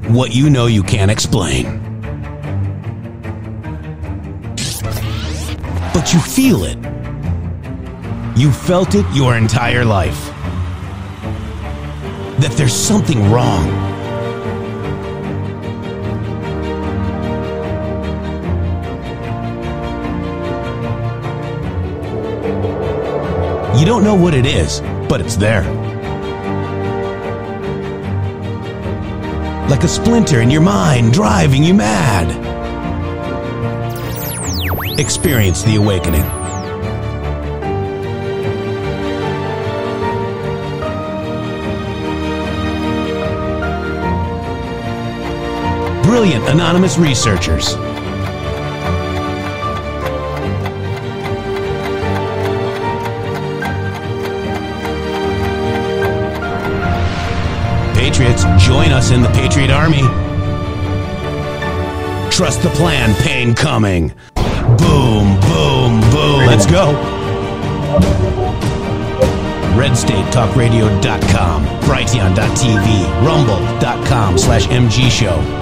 what you know you can't explain. But you feel it. You felt it your entire life. That there's something wrong. You don't know what it is, but it's there. Like a splinter in your mind, driving you mad. Experience the awakening. Brilliant anonymous researchers. Patriots, join us in the Patriot Army. Trust the plan, pain coming. Boom, boom, boom. Let's go. RedStateTalkRadio.com, Brighteon.tv, Rumble.com/MG Show.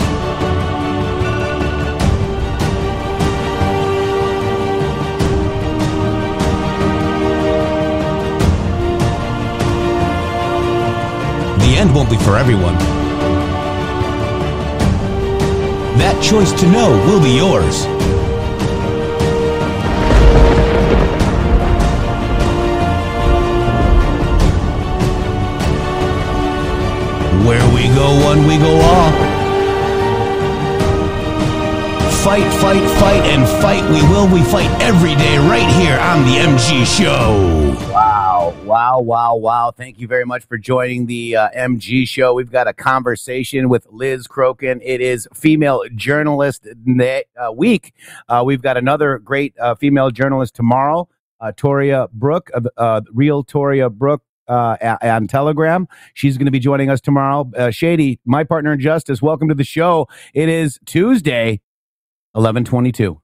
The end won't be for everyone. That choice to know will be yours. Where we go one, we go all. Fight, fight, fight, and fight we will. We fight every day right here on the MG Show. Wow. Thank you very much for joining the MG Show. We've got a conversation with Liz Crokin. It is Female Journalist Week. We've got another great female journalist tomorrow, Toria Brooke, Real Toria Brooke on Telegram. She's going to be joining us tomorrow. Shady, my partner in justice, welcome to the show. It is Tuesday, 11/22.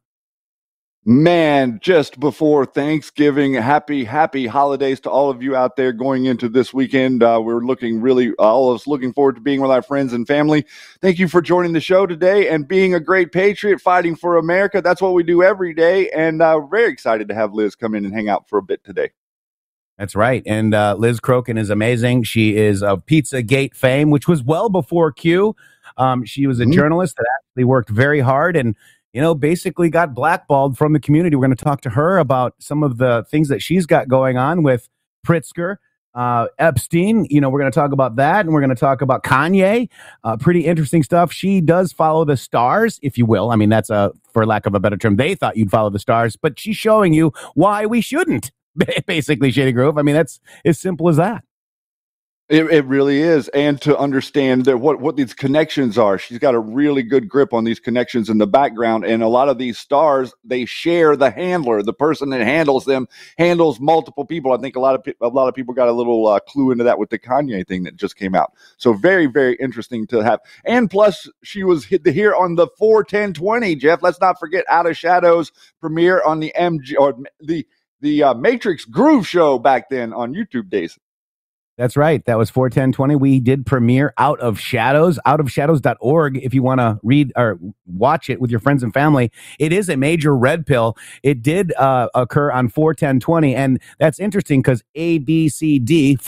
Man, just before Thanksgiving, happy holidays to all of you out there going into this weekend. We're all of us looking forward to being with our friends and family. Thank you for joining the show today and being a great patriot, fighting for America. That's what we do every day. And we're very excited to have Liz come in and hang out for a bit today. That's right. And Liz Crokin is amazing. She is of Pizzagate fame, which was well before Q. She was a journalist that actually worked very hard and basically got blackballed from the community. We're going to talk to her about some of the things that she's got going on with Pritzker, Epstein. We're going to talk about that, and we're going to talk about Kanye. Pretty interesting stuff. She does follow the stars, if you will. I mean, that's for lack of a better term. They thought you'd follow the stars, but she's showing you why we shouldn't, basically, Shady Grove. I mean, that's as simple as that. It really is. And to understand that what these connections are, she's got a really good grip on these connections in the background. And a lot of these stars, they share the handler. The person that handles them handles multiple people. I think a lot of people got a little clue into that with the Kanye thing that just came out. So very, very interesting to have. And plus, she was here on the 4/10/20, Jeff. Let's not forget Out of Shadows premiere on the MG or the Matrix Groove show back then on YouTube days. That's right. That was 4/10/20. We did premiere Out of Shadows, outofshadows.org. If you want to read or watch it with your friends and family, it is a major red pill. It did occur on 4/10/20. And that's interesting because ABCD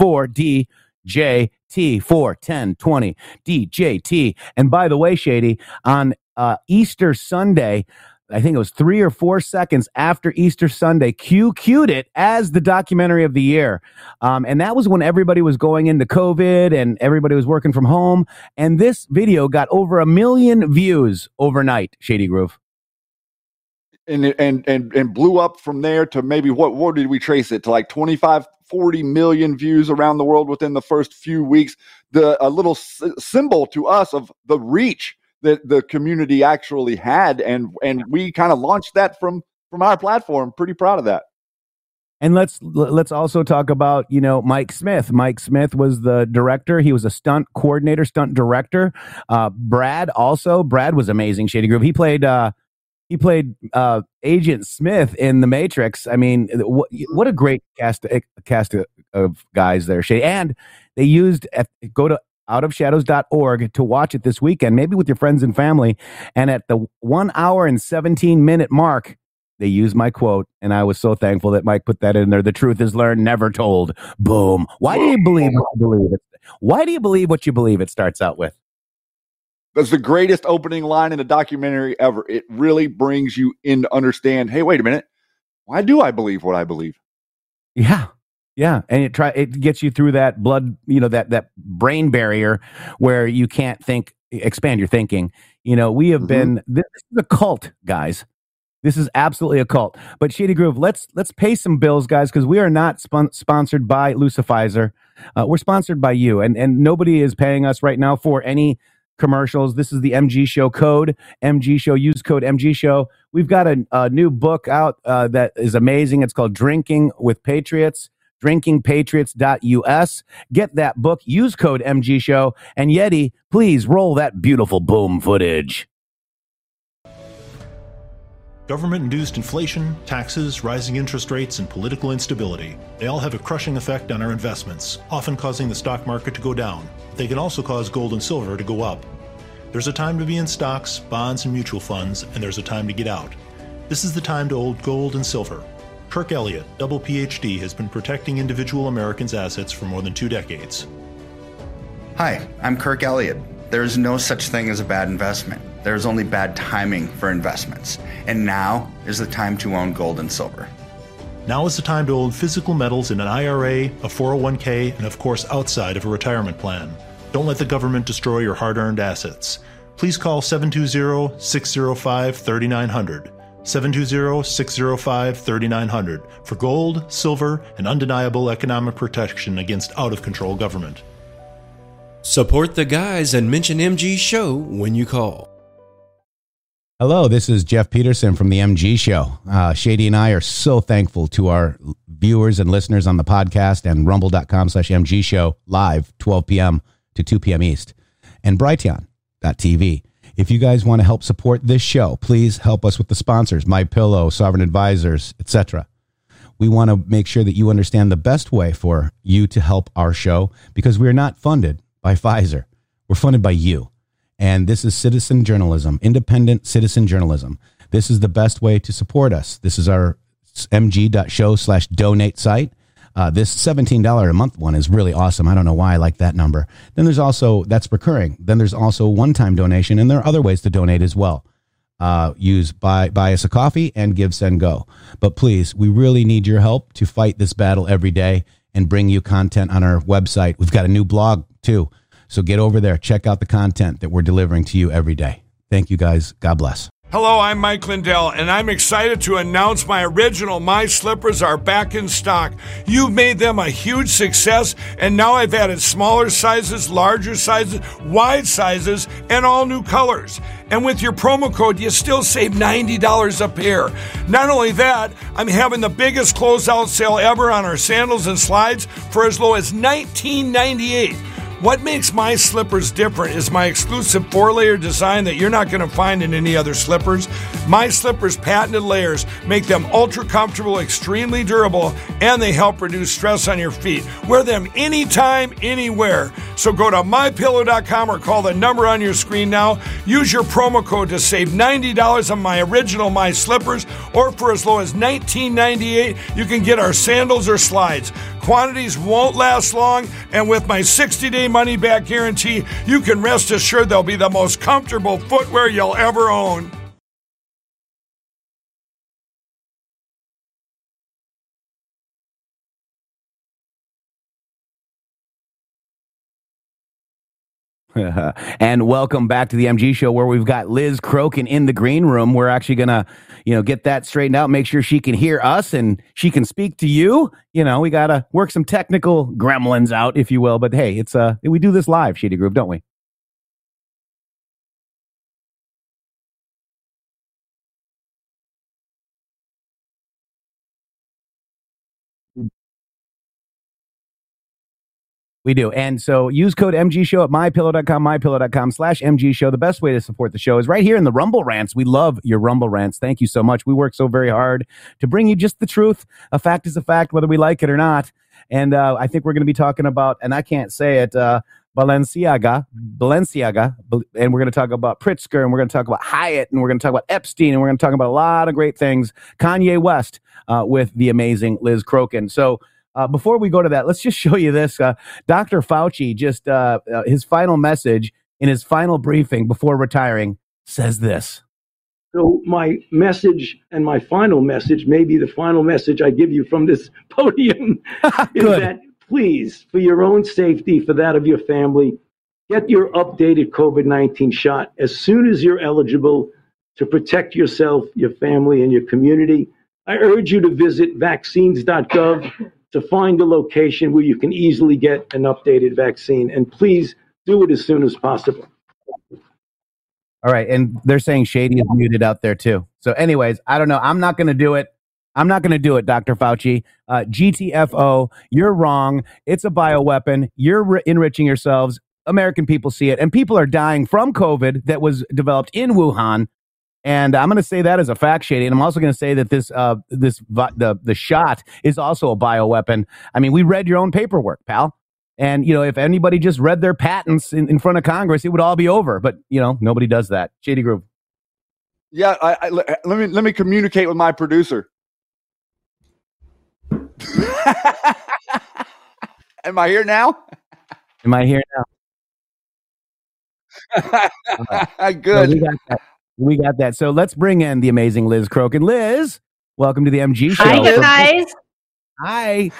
4DJT 4/10/20 DJT. And by the way, Shady, on Easter Sunday, I think it was 3 or 4 seconds after Easter Sunday, Q cued it as the documentary of the year. And that was when everybody was going into COVID and everybody was working from home. And this video got over 1 million views overnight, Shady Groove. And blew up from there to maybe what did we trace it to, like 25-40 million views around the world within the first few weeks. A little symbol to us of the reach that the community actually had, and we kind of launched that from our platform. Pretty proud of that. And let's also talk about Mike Smith. Mike Smith was the director. He was a stunt coordinator, stunt director. Brad was amazing. Shady Groove. He played Agent Smith in The Matrix. I mean, what a great cast of guys there, Shady. And they used go to outofshadows.org to watch it this weekend, maybe with your friends and family. And at the 1 hour and 17-minute mark, they used my quote, and I was so thankful that Mike put that in there. The truth is learned, never told. Boom. Why do you believe what you believe? Why do you believe what you believe? It starts out with. That's the greatest opening line in a documentary ever. It really brings you in to understand, hey, wait a minute. Why do I believe what I believe? Yeah. Yeah. And it gets you through that blood, that brain barrier where you can't expand your thinking. We have been, this is a cult, guys. This is absolutely a cult. But Shady Groove, let's pay some bills, guys, because we are not sponsored by Lucifizer. We're sponsored by you, and nobody is paying us right now for any commercials. This is the MG Show code, MG Show. Use code MG Show. We've got a new book out that is amazing. It's called Drinking with Patriots. drinkingpatriots.us. Get that book. Use code MG Show. And Yeti, please roll that beautiful boom footage. Government-induced inflation, taxes, rising interest rates, and political instability. They all have a crushing effect on our investments, often causing the stock market to go down. They can also cause gold and silver to go up. There's a time to be in stocks, bonds, and mutual funds, and there's a time to get out. This is the time to hold gold and silver. Kirk Elliott, double PhD, has been protecting individual Americans' assets for more than 2 decades. Hi, I'm Kirk Elliott. There is no such thing as a bad investment. There is only bad timing for investments. And now is the time to own gold and silver. Now is the time to own physical metals in an IRA, a 401k, and of course outside of a retirement plan. Don't let the government destroy your hard-earned assets. Please call 720-605-3900. 720-605-3900 for gold, silver, and undeniable economic protection against out-of-control government. Support the guys and mention MG Show when you call. Hello, this is Jeff Peterson from the MG Show. Shady and I are so thankful to our viewers and listeners on the podcast and rumble.com/MG Show live 12 p.m. to 2 p.m. East and Brighteon.tv. If you guys want to help support this show, please help us with the sponsors, MyPillow, Sovereign Advisors, etc. We want to make sure that you understand the best way for you to help our show because we are not funded by Pfizer. We're funded by you. And this is citizen journalism, independent citizen journalism. This is the best way to support us. This is our mg.show/donate site. This $17 a month one is really awesome. I don't know why I like that number. Then there's also, that's recurring. Then there's also one-time donation, and there are other ways to donate as well. Buy us a coffee and Give, Send, Go. But please, we really need your help to fight this battle every day and bring you content on our website. We've got a new blog too. So get over there, check out the content that we're delivering to you every day. Thank you guys. God bless. Hello, I'm Mike Lindell, and I'm excited to announce my original My Slippers are back in stock. You've made them a huge success, and now I've added smaller sizes, larger sizes, wide sizes, and all new colors. And with your promo code, you still save $90 a pair. Not only that, I'm having the biggest closeout sale ever on our sandals and slides for as low as $19.98. What makes my slippers different is my exclusive 4-layer design that you're not going to find in any other slippers. My slippers' patented layers make them ultra comfortable, extremely durable, and they help reduce stress on your feet. Wear them anytime, anywhere. So go to mypillow.com or call the number on your screen now. Use your promo code to save $90 on my original My Slippers, or for as low as $19.98, you can get our sandals or slides. Quantities won't last long, and with my 60-day money-back guarantee, you can rest assured they'll be the most comfortable footwear you'll ever own. And welcome back to the MG Show, where we've got Liz Crokin in the green room. We're actually gonna, get that straightened out, make sure she can hear us and she can speak to you. We gotta work some technical gremlins out, if you will. But hey, it's we do this live, Shady Groove, don't we? We do. And so use code MG Show at mypillow.com, mypillow.com/MG Show. The best way to support the show is right here in the Rumble Rants. We love your Rumble Rants. Thank you so much. We work so very hard to bring you just the truth. A fact is a fact, whether we like it or not. And I think we're going to be talking about, and I can't say it, Balenciaga, and we're going to talk about Pritzker, and we're going to talk about Hyatt, and we're going to talk about Epstein, and we're going to talk about a lot of great things. Kanye West with the amazing Liz Crokin. So before we go to that, let's just show you this. Dr. Fauci, just his final message in his final briefing before retiring says this. So my message and my final message, maybe the final message I give you from this podium, is that please, for your own safety, for that of your family, get your updated COVID-19 shot as soon as you're eligible to protect yourself, your family, and your community. I urge you to visit vaccines.gov to find a location where you can easily get an updated vaccine. And please do it as soon as possible. All right. And they're saying Shady is muted out there too. So anyways, I don't know. I'm not going to do it. Dr. Fauci. GTFO, you're wrong. It's a bioweapon. You're enriching yourselves. American people see it. And people are dying from COVID that was developed in Wuhan. And I'm going to say that as a fact, Shady. And I'm also going to say that the shot is also a bioweapon. I mean, we read your own paperwork, pal. And, you know, if anybody just read their patents in front of Congress, it would all be over. But, you know, nobody does that. Shady Groove. Yeah, let me communicate with my producer. Am I here now? Am I here now? Good. So we got that. So let's bring in the amazing Liz Crokin. Liz, welcome to the MG Show. Hi, guys. Hi.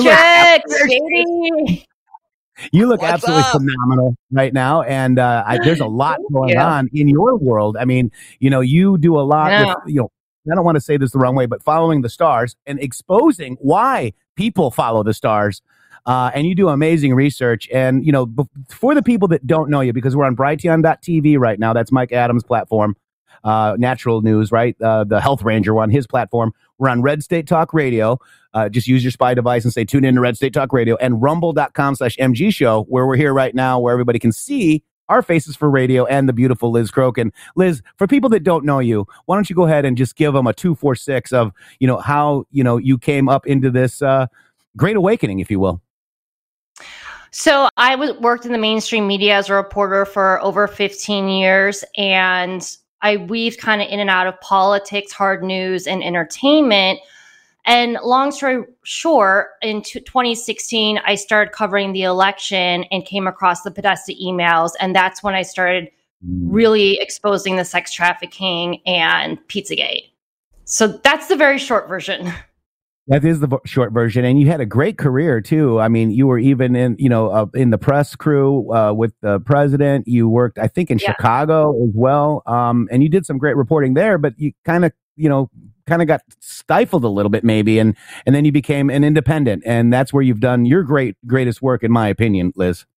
Matrix, You look absolutely phenomenal right now, and there's a lot going on in your world. I mean, you know, you do a lot with, you know, I don't want to say this the wrong way, but following the stars and exposing why people follow the stars. And you do amazing research. And, you know, for the people that don't know you, because we're on Brighteon.tv right now, that's Mike Adams' platform, Natural News, right? The Health Ranger one, his platform. We're on Red State Talk Radio. Just use your spy device and say, tune in to Red State Talk Radio, and rumble.com/MG Show, where we're here right now, where everybody can see our faces for radio and the beautiful Liz Crokin. Liz, for people that don't know you, why don't you go ahead and just give them a 2-4-6 of, you know, how, you know, you came up into this great awakening, if you will. So I worked in the mainstream media as a reporter for over 15 years, and I weaved kind of in and out of politics, hard news, and entertainment. And long story short, in 2016, I started covering the election and came across the Podesta emails. And that's when I started really exposing the sex trafficking and Pizzagate. So that's the very short version. That is the short version. And you had a great career, too. I mean, you were even in, you know, in the press crew with the president. You worked, I think, in Chicago as well. And you did some great reporting there, but you kind of got stifled a little bit maybe. And then you became an independent. And that's where you've done your greatest work, in my opinion, Liz.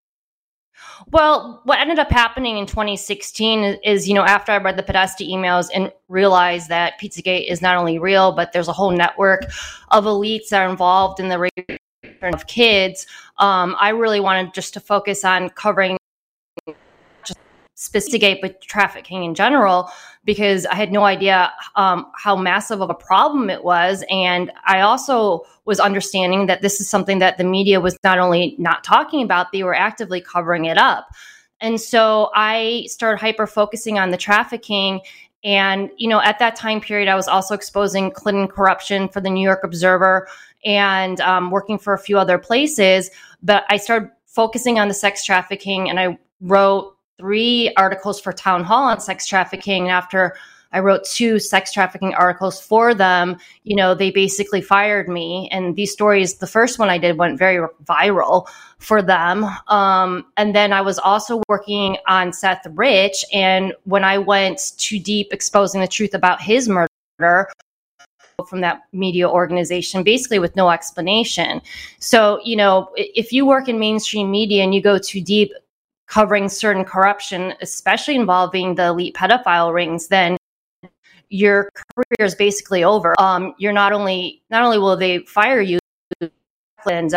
Well, what ended up happening in 2016 is, you know, after I read the Podesta emails and realized that Pizzagate is not only real, but there's a whole network of elites that are involved in the rape of kids. I really wanted just to focus on covering just Pizzagate, but trafficking in general, because I had no idea how massive of a problem it was. And I also was understanding that this is something that the media was not only not talking about, they were actively covering it up. And so I started hyper-focusing on the trafficking. And, you know, at that time period, I was also exposing Clinton corruption for the New York Observer and working for a few other places. But I started focusing on the sex trafficking, and I wrote 3 articles for Town Hall on sex trafficking. And after I wrote 2 sex trafficking articles for them, you know, they basically fired me. And these stories, the first one I did went very viral for them. And then I was also working on Seth Rich. And when I went too deep exposing the truth about his murder from that media organization, basically with no explanation. So, you know, if you work in mainstream media and you go too deep covering certain corruption, especially involving the elite pedophile rings, then your career is basically over. You're not only will they fire you and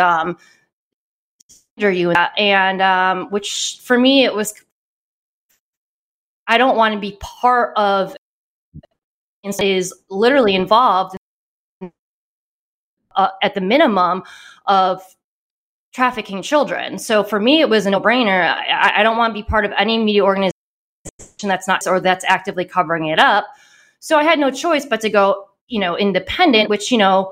you and which for me it was, I don't want to be part of is literally involved at the minimum of trafficking children. So for me, it was a no-brainer. I don't want to be part of any media organization that's not, or that's actively covering it up. So I had no choice but to go, independent, which,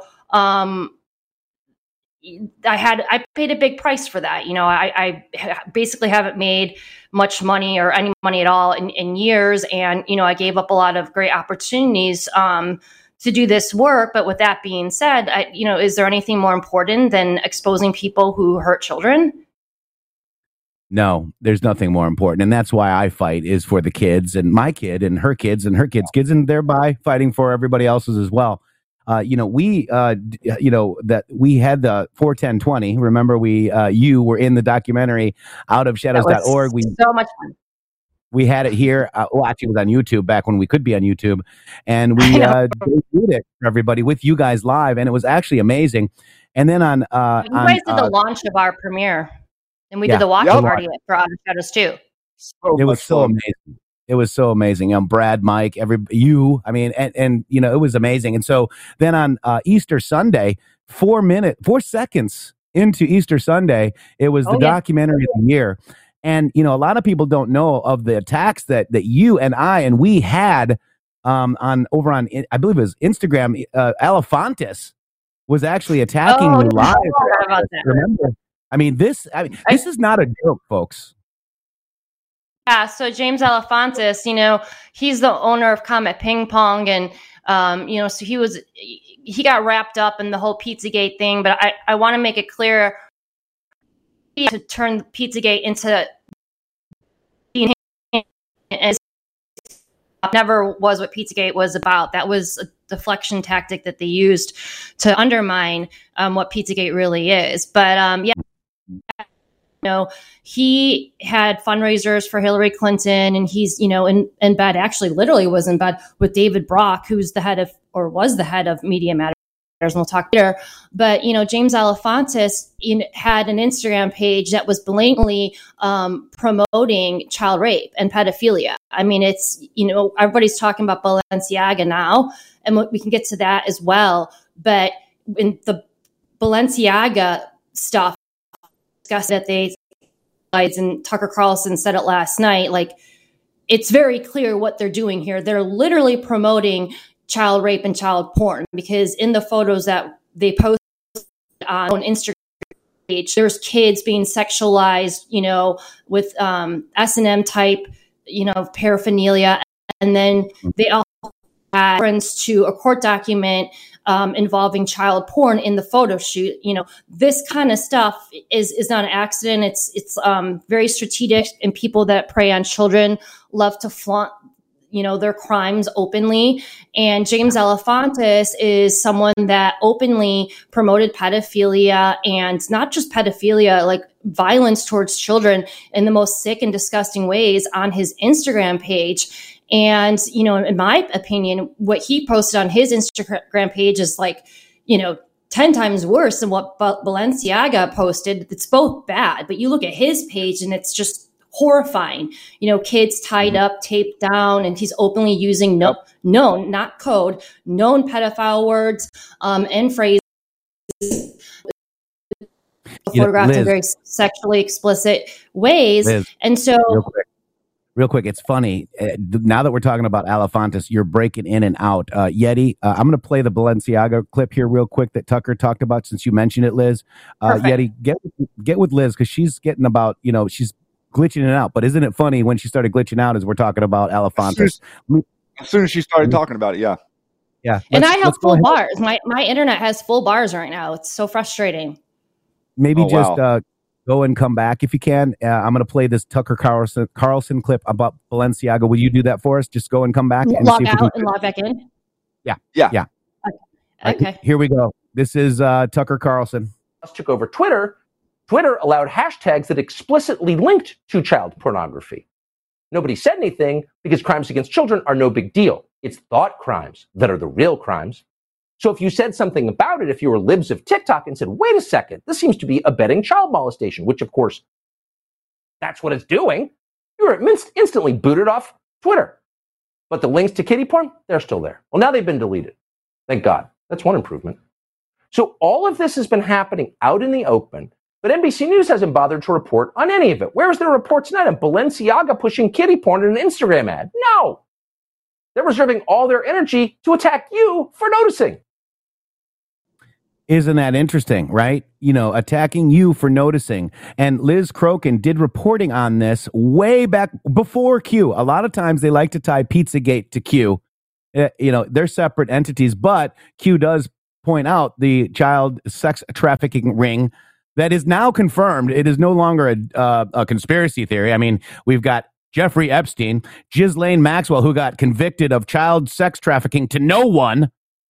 I paid a big price for that. I basically haven't made much money or any money at all in years. And, I gave up a lot of great opportunities to do this work. But with that being said, is there anything more important than exposing people who hurt children? No, there's nothing more important. And that's why I fight, is for the kids, and my kid and her kids and her kids' kids, and thereby fighting for everybody else's as well. We had the 41020. Remember, you were in the documentary Out of Shadows.org. So much fun. We had it here. Actually, it was on YouTube back when we could be on YouTube. And we did it for everybody with you guys live. And it was actually amazing. And then you guys did the launch of our premiere. And we did the watch party for Out of Shadows too. It was so amazing. It was so amazing. Brad, Mike, and it was amazing. And so then on Easter Sunday, 4 seconds into Easter Sunday, it was the documentary of the year. And, a lot of people don't know of the attacks that you and we had over on, I believe it was Instagram. Elefantis was actually attacking you live. Remember? This is not a joke, folks. Yeah, so James Elefantis, he's the owner of Comet Ping Pong, and so he got wrapped up in the whole Pizzagate thing. But I want to make it clear to turn Pizzagate into never was what Pizzagate was about. That was a deflection tactic that they used to undermine what Pizzagate really is. But he had fundraisers for Hillary Clinton, and he's, in bed, actually literally was in bed with David Brock, who's was the head of Media Matters, and we'll talk later. But, James Elefantis had an Instagram page that was blatantly promoting child rape and pedophilia. It's, everybody's talking about Balenciaga now, and we can get to that as well. But in the Balenciaga stuff, discussed that and Tucker Carlson said it last night, it's very clear what they're doing here. They're literally promoting child rape and child porn, because in the photos that they post on Instagram page, there's kids being sexualized, with S&M type, paraphernalia. And then they also had reference to a court document involving child porn in the photo shoot. This kind of stuff is not an accident. It's very strategic, and people that prey on children love to flaunt, their crimes openly. And James Elefantis is someone that openly promoted pedophilia, and not just pedophilia, violence towards children in the most sick and disgusting ways on his Instagram page. And, in my opinion, what he posted on his Instagram page is 10 times worse than what Balenciaga posted. It's both bad, but you look at his page and it's just horrifying. Kids tied up, taped down, and he's openly using known, not code, known pedophile words and phrases. Photographed in very sexually explicit ways. Liz, and so... Real quick, it's funny. Now that we're talking about Elefantis, you're breaking in and out. Yeti, I'm going to play the Balenciaga clip here real quick that Tucker talked about, since you mentioned it, Liz. Yeti, get with Liz, because she's getting about, she's glitching in and out. But isn't it funny when she started glitching out as we're talking about Elefantis? As soon as she started talking about it, yeah. Yeah. And I have full bars. My internet has full bars right now. It's so frustrating. Maybe go and come back if you can. I'm going to play this Tucker Carlson clip about Balenciaga. Will you do that for us? Just go and come back. And log out and log back in? Yeah. Okay. Right, here we go. This is Tucker Carlson. Took over Twitter. Twitter allowed hashtags that explicitly linked to child pornography. Nobody said anything because crimes against children are no big deal. It's thought crimes that are the real crimes. So if you said something about it, if you were libs of TikTok and said, wait a second, this seems to be abetting child molestation, which of course, that's what it's doing, you were instantly booted off Twitter. But the links to kiddie porn, they're still there. Well, now they've been deleted. Thank God. That's one improvement. So all of this has been happening out in the open. But NBC News hasn't bothered to report on any of it. Where is their report tonight on Balenciaga pushing kitty porn in an Instagram ad? No. They're reserving all their energy to attack you for noticing. Isn't that interesting, right? Attacking you for noticing. And Liz Crokin did reporting on this way back before Q. A lot of times they like to tie Pizzagate to Q. They're separate entities, but Q does point out the child sex trafficking ring that is now confirmed. It is no longer a conspiracy theory. I mean, we've got Jeffrey Epstein, Ghislaine Maxwell, who got convicted of child sex trafficking to no one,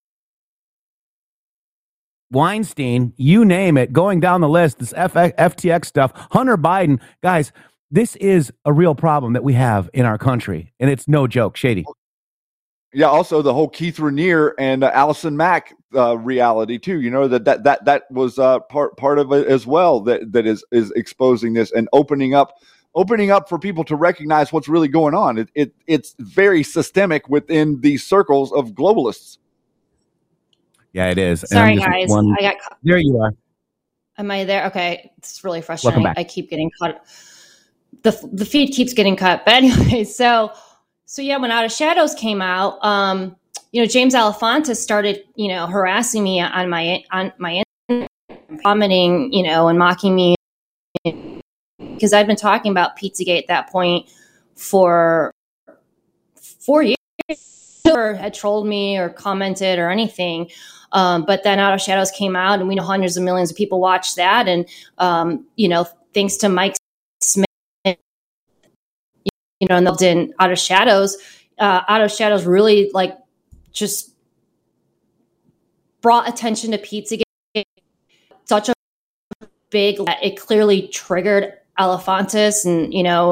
Weinstein, you name it, going down the list, this FTX stuff, Hunter Biden. Guys, this is a real problem that we have in our country, and it's no joke. Shady. Yeah, also the whole Keith Raniere and Allison Mack reality too. That was part of it as well. That is exposing this and opening up for people to recognize what's really going on. It's very systemic within these circles of globalists. Yeah, it is. Sorry, guys. I got caught. There you are. Am I there? Okay. It's really frustrating. I keep getting cut. The feed keeps getting cut. But anyway, so yeah, when Out of Shadows came out, James Alefantis started, harassing me on my commenting, and mocking me, because I've been talking about Pizzagate at that point for 4 years. Never had trolled me or commented or anything. But then Out of Shadows came out, and we know hundreds of millions of people watched that. And, thanks to Mike Smith, and then Out of Shadows really just brought attention to Pizzagate. Such a big, it clearly triggered Alefantis, and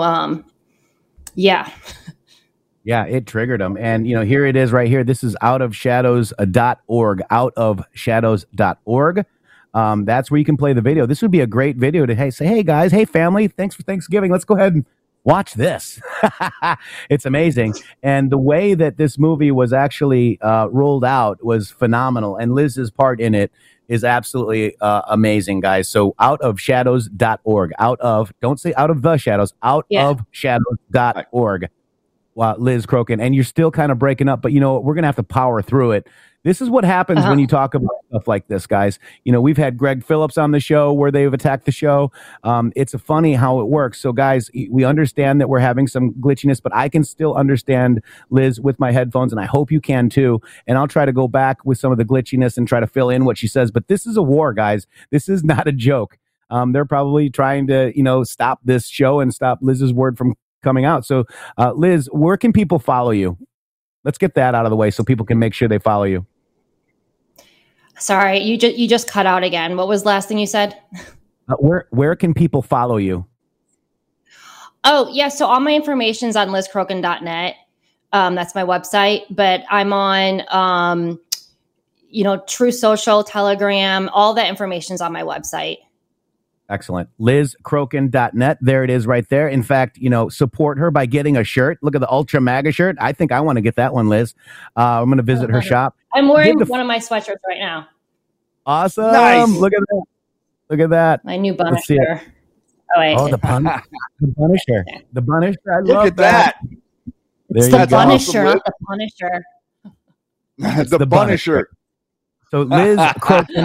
yeah. Yeah, it triggered him. And, here it is right here. This is outofshadows.org, outofshadows.org. That's where you can play the video. This would be a great video to say, hey, guys, hey, family, thanks for Thanksgiving. Let's go ahead and watch this. It's amazing. And the way that this movie was actually rolled out was phenomenal. And Liz's part in it is absolutely amazing, guys. So outofshadows.org. Don't say out of the shadows, outofshadows.org. Wow, Liz Crokin, and you're still kind of breaking up, but we're going to have to power through it. This is what happens when you talk about stuff like this, guys. We've had Greg Phillips on the show where they've attacked the show. It's funny how it works. So, guys, we understand that we're having some glitchiness, but I can still understand Liz with my headphones, and I hope you can too. And I'll try to go back with some of the glitchiness and try to fill in what she says. But this is a war, guys. This is not a joke. They're probably trying to, stop this show and stop Liz's word from coming out. So, Liz, where can people follow you? Let's get that out of the way so people can make sure they follow you. Sorry, you just cut out again. What was the last thing you said? Where can people follow you? Oh, yeah. So all my information's on lizcrokin.net. That's my website. But I'm on, True Social, Telegram. All that information's on my website. Excellent. LizCrokin.net. There it is right there. In fact, support her by getting a shirt. Look at the Ultra MAGA shirt. I think I want to get that one, Liz. I'm going to visit her shop. I'm wearing one of my sweatshirts right now. Awesome. Nice. Look at that. Look at that. My new Punisher. The Punisher. The Punisher. I love Look at that. It's the Punisher, not the Punisher. the Punisher. So Liz Crokin,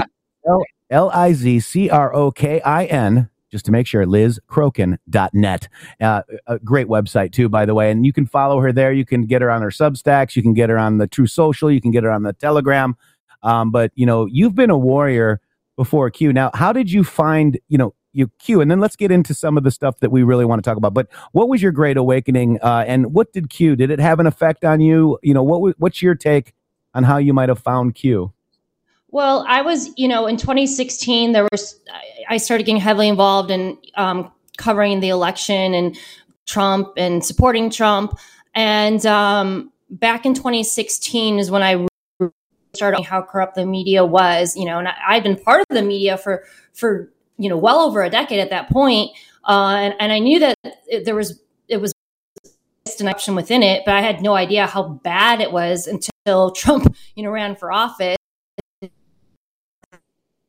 LizCrokin, just to make sure, LizCrokin.net. A great website too, by the way. And you can follow her there. You can get her on her Substacks. You can get her on the True Social. You can get her on the Telegram. But you've been a warrior before Q. Now, how did you find, you Q? And then let's get into some of the stuff that we really want to talk about. But what was your great awakening? And what did Q? Did it have an effect on you? What's your take on how you might have found Q? Well, I was, in 2016, I started getting heavily involved in covering the election and Trump and supporting Trump. And back in 2016 is when I started how corrupt the media was, and I'd been part of the media for well over a decade at that point. And I knew that it was an option within it, but I had no idea how bad it was until Trump, ran for office.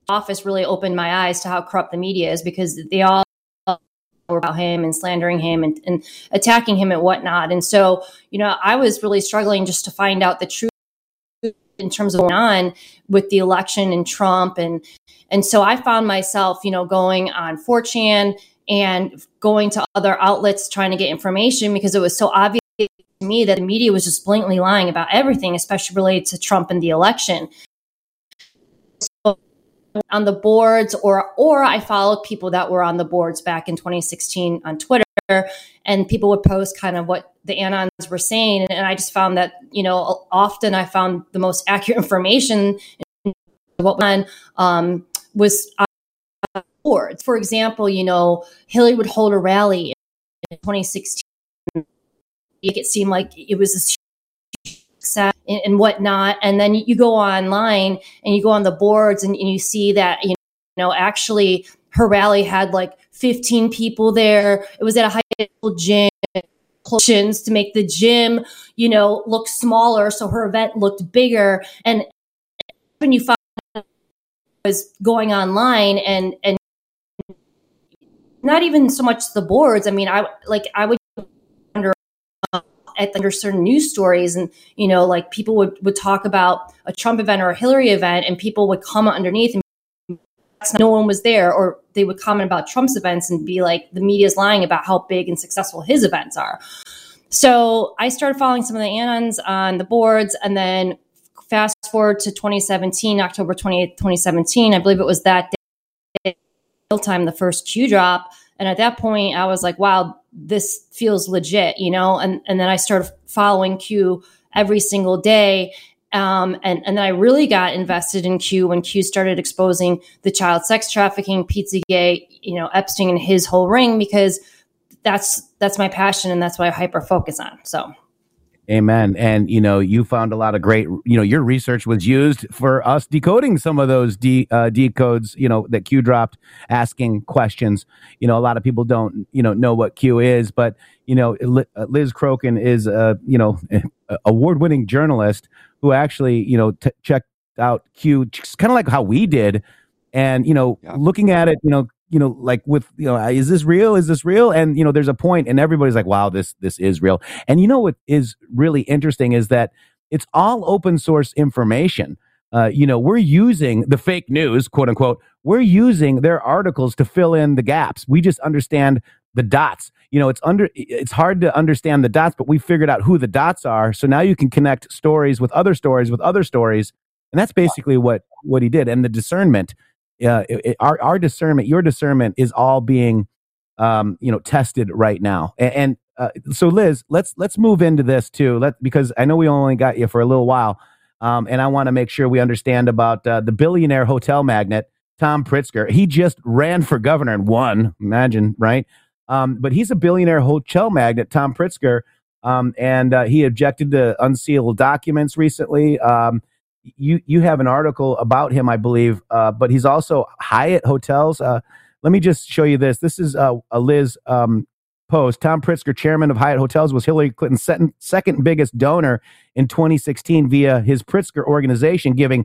office really opened my eyes to how corrupt the media is, because they all were about him and slandering him and attacking him and whatnot. And so, I was really struggling just to find out the truth in terms of what's going on with the election and Trump. And so I found myself, going on 4chan and going to other outlets trying to get information, because it was so obvious to me that the media was just blatantly lying about everything, especially related to Trump and the election. So on the boards, or I followed people that were on the boards back in 2016 on Twitter, and people would post kind of what the Anons were saying. And I just found that, often I found the most accurate information what was on boards. For example, Hillary would hold a rally in 2016. It seemed like it was this success and whatnot. And then you go online and you go on the boards and you see that, actually her rally had like 15 people there. It was at a high school gym, to make the gym, look smaller. So her event looked bigger. And when you found was going online and not even so much the boards. I mean, I would under certain news stories, and like people would talk about a Trump event or a Hillary event, and people would comment underneath and no one was there, or they would comment about Trump's events and be like, the media's lying about how big and successful his events are. So I started following some of the Anons on the boards, and then fast forward to 2017, October 28th, 2017, I believe it was that day, real time, the first Q drop. And at that point, I was like, wow, this feels legit, and then I started following Q every single day. And then I really got invested in Q when Q started exposing the child sex trafficking, Pizzagate, Epstein and his whole ring, because that's my passion, and that's what I hyper focus on. So. Amen. And, you found a lot of great, your research was used for us decoding some of those decodes, that Q dropped, asking questions. A lot of people don't, know what Q is, but, Liz Crokin is, award-winning journalist who actually, checked out Q, just kind of like how we did. And, looking at it, like with, is this real? Is this real? And, there's a point and everybody's like, wow, this is real. And what is really interesting is that it's all open source information. We're using the fake news, quote unquote, we're using their articles to fill in the gaps. We just understand the dots. It's hard to understand the dots, but we figured out who the dots are. So now you can connect stories with other stories with other stories. And that's basically what he did. And the discernment, our discernment, your discernment is all being, tested right now. And so Liz, let's move into this too, because I know we only got you for a little while. And I want to make sure we understand about the billionaire hotel magnate, Tom Pritzker. He just ran for governor and won, imagine, right? But he's a billionaire hotel magnate, Tom Pritzker. And he objected to unsealed documents recently. You have an article about him, I believe, but he's also Hyatt Hotels. Let me just show you this. This is a Liz post. Tom Pritzker, chairman of Hyatt Hotels, was Hillary Clinton's second biggest donor in 2016 via his Pritzker organization, giving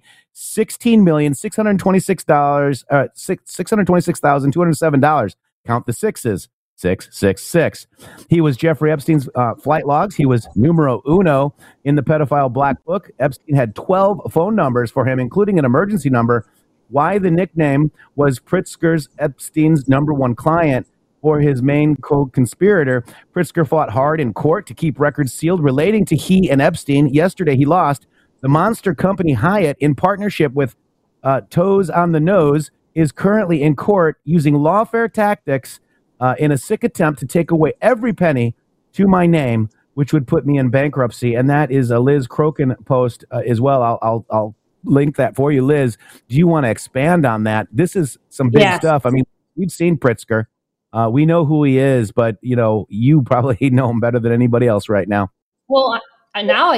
$16,626,207. Count the sixes. 666. He was Jeffrey Epstein's flight logs. He was numero uno in the pedophile black book. Epstein had 12 phone numbers for him, including an emergency number. Why the nickname was Pritzker's Epstein's number one client or his main co-conspirator. Pritzker fought hard in court to keep records sealed relating to he and Epstein. Yesterday, he lost. The monster company Hyatt, in partnership with Toes on the Nose, is currently in court using lawfare tactics in a sick attempt to take away every penny to my name, which would put me in bankruptcy. And that is a Liz Crokin post as well. I'll link that for you, Liz. Do you want to expand on that? This is some big stuff. I mean, we've seen Pritzker. We know who he is, but you probably know him better than anybody else right now. Well, now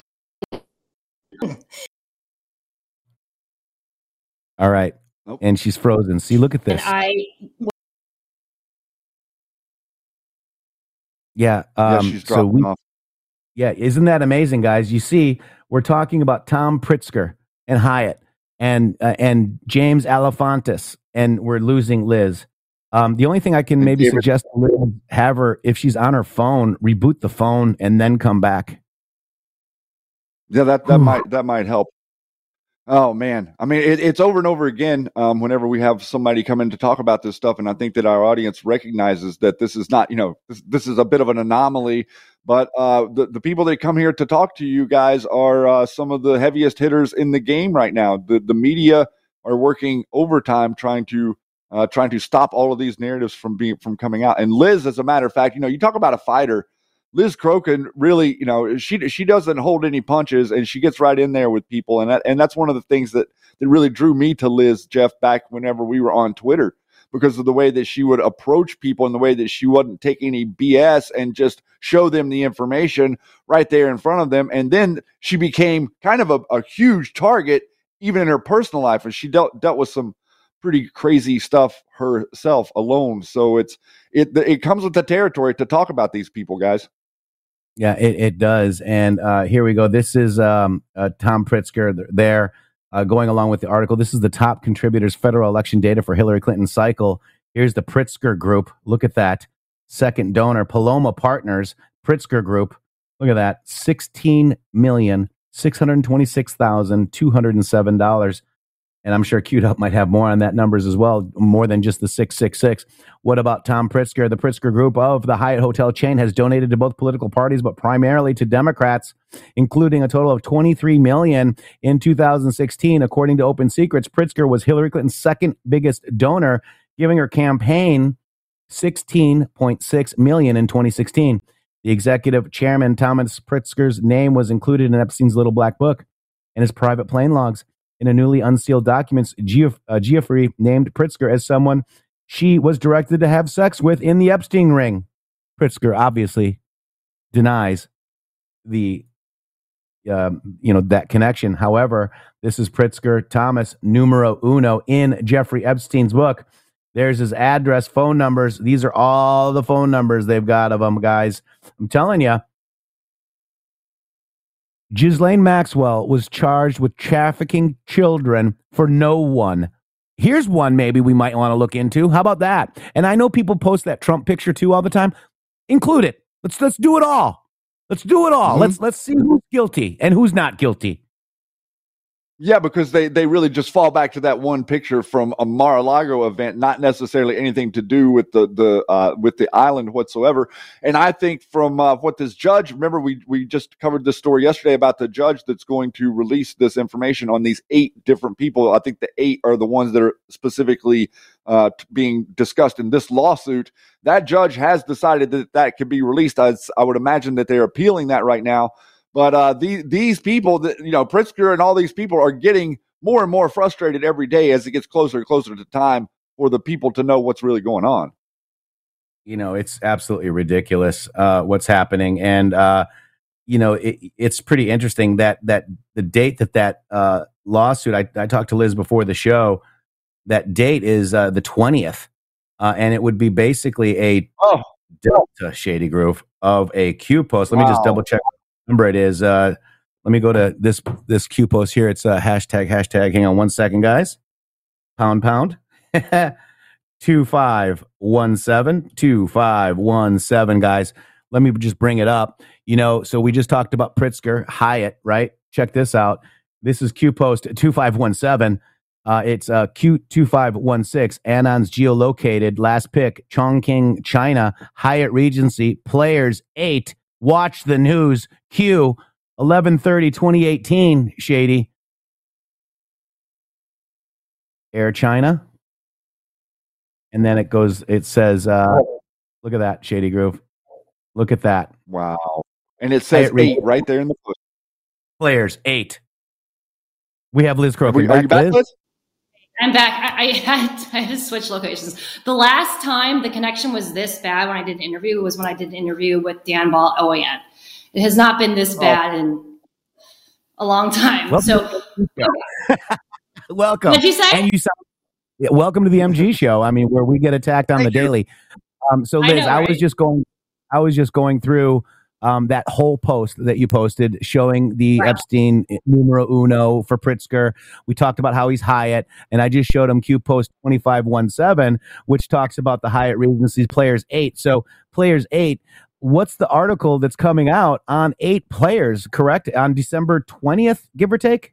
all right. Nope. And she's frozen. See, look at this. Yeah. She's dropping off. Yeah. Isn't that amazing, guys? You see, we're talking about Tom Pritzker and Hyatt. and James Alefantis, and we're losing Liz. The only thing I can maybe suggest to Liz, have her, if she's on her phone, reboot the phone and then come back. Yeah, that might help. Oh man, I mean, it's over and over again. Whenever we have somebody come in to talk about this stuff, and I think that our audience recognizes that this is not, this is a bit of an anomaly. But the people that come here to talk to you guys are some of the heaviest hitters in the game right now. The media are working overtime trying to stop all of these narratives from coming out. And Liz, as a matter of fact, you talk about a fighter. Liz Crokin really, she doesn't hold any punches, and she gets right in there with people, and that's one of the things that really drew me to Liz, Jeff, back whenever we were on Twitter, because of the way that she would approach people and the way that she wouldn't take any BS and just show them the information right there in front of them. And then she became kind of a huge target even in her personal life, and she dealt with some pretty crazy stuff herself alone. So it comes with the territory to talk about these people, guys. Yeah, it does. And here we go. This is Tom Pritzker there going along with the article. This is the top contributors' federal election data for Hillary Clinton cycle. Here's the Pritzker Group. Look at that. Second donor, Paloma Partners, Pritzker Group. Look at that. $16,626,207. And I'm sure Queued Up might have more on that numbers as well, more than just the 666. What about Tom Pritzker? The Pritzker Group of the Hyatt Hotel chain has donated to both political parties, but primarily to Democrats, including a total of $23 million in 2016. According to Open Secrets, Pritzker was Hillary Clinton's second biggest donor, giving her campaign $16.6 million in 2016. The executive chairman, Thomas Pritzker's name was included in Epstein's Little Black Book and his private plane logs. In a newly unsealed documents, Giuffre named Pritzker as someone she was directed to have sex with in the Epstein ring. Pritzker obviously denies the, that connection. However, this is Pritzker, Thomas numero uno in Jeffrey Epstein's book. There's his address, phone numbers. These are all the phone numbers they've got of them, guys. I'm telling you. Ghislaine Maxwell was charged with trafficking children for no one. Here's one maybe we might want to look into. How about that? And I know people post that Trump picture too all the time. Include it. Let's do it all. Let's do it all. Mm-hmm. Let's see who's guilty and who's not guilty. Yeah, because they really just fall back to that one picture from a Mar-a-Lago event, not necessarily anything to do with the island whatsoever. And I think from what this judge, remember we just covered this story yesterday about the judge that's going to release this information on these 8 different people. I think the 8 are the ones that are specifically being discussed in this lawsuit. That judge has decided that could be released. I would imagine that they're appealing that right now. But these people, Pritzker and all these people are getting more and more frustrated every day as it gets closer and closer to time for the people to know what's really going on. It's absolutely ridiculous what's happening. And, it's pretty interesting that the date that lawsuit, I talked to Liz before the show, that date is the 20th. And it would be basically a Delta Shady Groove of a Q post. Let me just double check. Number it is. Let me go to this Q post here. It's hashtag. Hang on one second, guys. Pound. 2517, guys. Let me just bring it up. So we just talked about Pritzker, Hyatt, right? Check this out. This is Q post 2517. It's Q2516. Anon's geolocated. Last pick, Chongqing, China. Hyatt Regency. Players 8. Watch the news. Q 11/30/2018. Shady. Air China. And then it says, look at that, Shady Groove. Look at that. Wow. And it says 8 right there in the post. Players 8. We have Liz Crokin. Are you back, Liz? I'm back. I had to switch locations. The last time the connection was this bad when I did an interview was when I did an interview with Dan Ball OAN. It has not been this bad in a long time. Welcome. What'd you say? And welcome to the MG show. I mean, where we get attacked on the daily. So Liz, I was just going through that whole post that you posted showing the Epstein numero uno for Pritzker. We talked about how he's Hyatt, and I just showed him Q post 2517, which talks about the Hyatt Regency Players 8. So Players 8, what's the article that's coming out on 8 players, correct? On December 20th, give or take?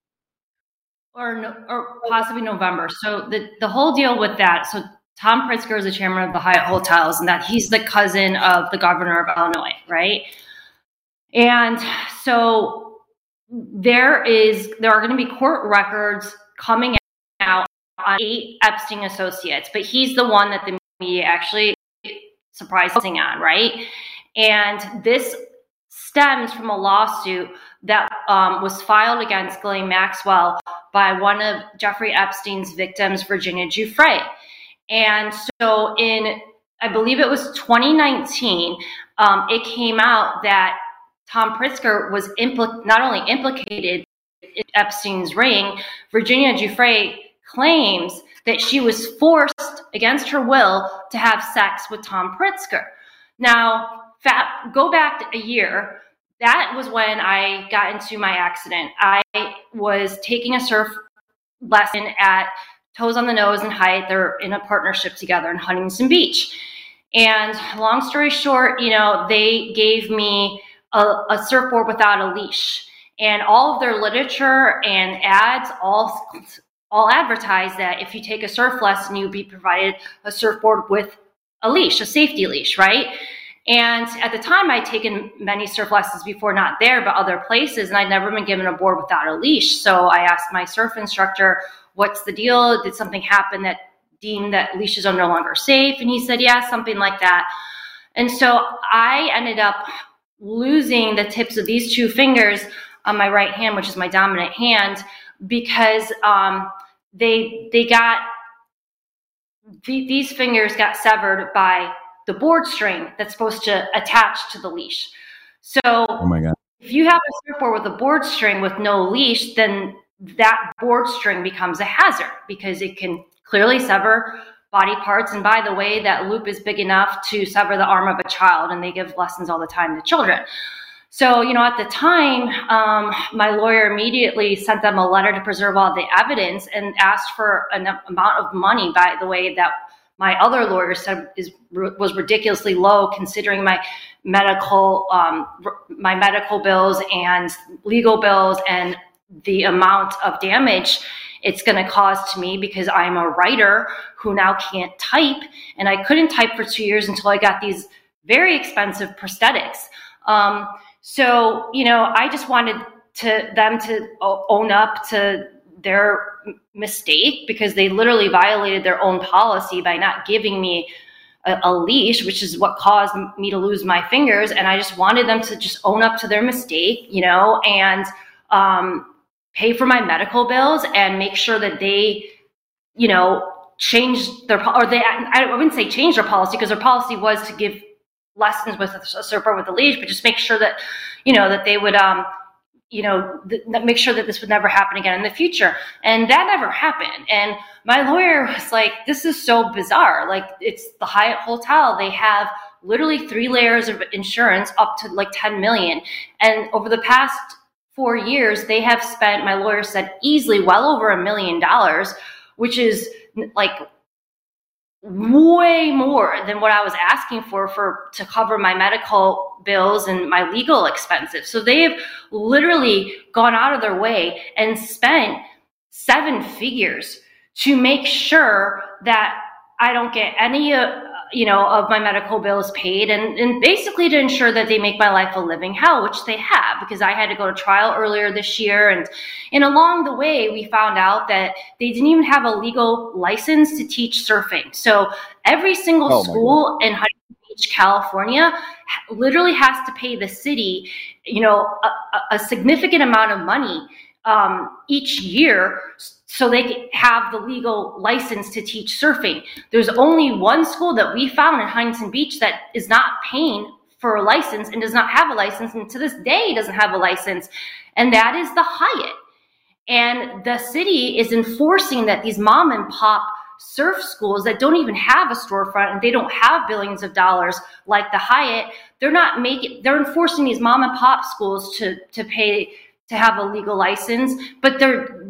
Or possibly November. So the whole deal with that, so Tom Pritzker is the chairman of the Hyatt Hotels, and that he's the cousin of the governor of Illinois, right? And so there are going to be court records coming out on 8 Epstein associates, but he's the one that the media actually surprising on, right? And this stems from a lawsuit that was filed against Ghislaine Maxwell by one of Jeffrey Epstein's victims, Virginia Giuffre. And so in, I believe it was 2019, it came out that Tom Pritzker was not only implicated in Epstein's ring, Virginia Giuffre claims that she was forced against her will to have sex with Tom Pritzker. Now, go back a year. That was when I got into my accident. I was taking a surf lesson at Toes on the Nose and Hyatt. They're in a partnership together in Huntington Beach. And long story short, they gave me a surfboard without a leash. And all of their literature and ads all advertise that if you take a surf lesson, you'll be provided a surfboard with a leash, a safety leash, right? And at the time, I'd taken many surf lessons before, not there, but other places, and I'd never been given a board without a leash. So I asked my surf instructor, what's the deal? Did something happen that deemed that leashes are no longer safe? And he said, yeah, something like that. And so I ended up losing the tips of these 2 fingers on my right hand, which is my dominant hand, because these fingers got severed by the board string that's supposed to attach to the leash. So oh my God. If you have a surfboard with a board string with no leash, then that board string becomes a hazard because it can clearly sever body parts. And by the way, that loop is big enough to sever the arm of a child, and they give lessons all the time to children. So, at the time, my lawyer immediately sent them a letter to preserve all the evidence and asked for an amount of money, by the way, that my other lawyer said was ridiculously low, considering my medical bills and legal bills and the amount of damage it's going to cause to me, because I'm a writer who now can't type, and I couldn't type for 2 years until I got these very expensive prosthetics. So, I just wanted them to own up to their mistake, because they literally violated their own policy by not giving me a leash, which is what caused me to lose my fingers. And I just wanted them to just own up to their mistake, and pay for my medical bills and make sure that they, changed their, I wouldn't say change their policy, because their policy was to give lessons with a surfboard with a leash, but just make sure that, that they would, make sure that this would never happen again in the future. And that never happened. And my lawyer was like, this is so bizarre. Like, it's the Hyatt Hotel. They have literally 3 layers of insurance up to like 10 million. And over the past 4 years, they have spent, my lawyer said, easily well over $1 million, which is like way more than what I was asking for to cover my medical bills and my legal expenses. So they have literally gone out of their way and spent 7 figures to make sure that I don't get any of my medical bills paid, and basically to ensure that they make my life a living hell, which they have, because I had to go to trial earlier this year. And along the way, we found out that they didn't even have a legal license to teach surfing. So every single school in Huntington Beach, California, literally has to pay the city, a significant amount of money each year, so they can have the legal license to teach surfing. There's only one school that we found in Huntington Beach that is not paying for a license and does not have a license, and to this day doesn't have a license, and that is the Hyatt. And the city is enforcing that these mom and pop surf schools that don't even have a storefront and they don't have billions of dollars like the Hyatt, they're enforcing these mom and pop schools to pay to have a legal license, but they're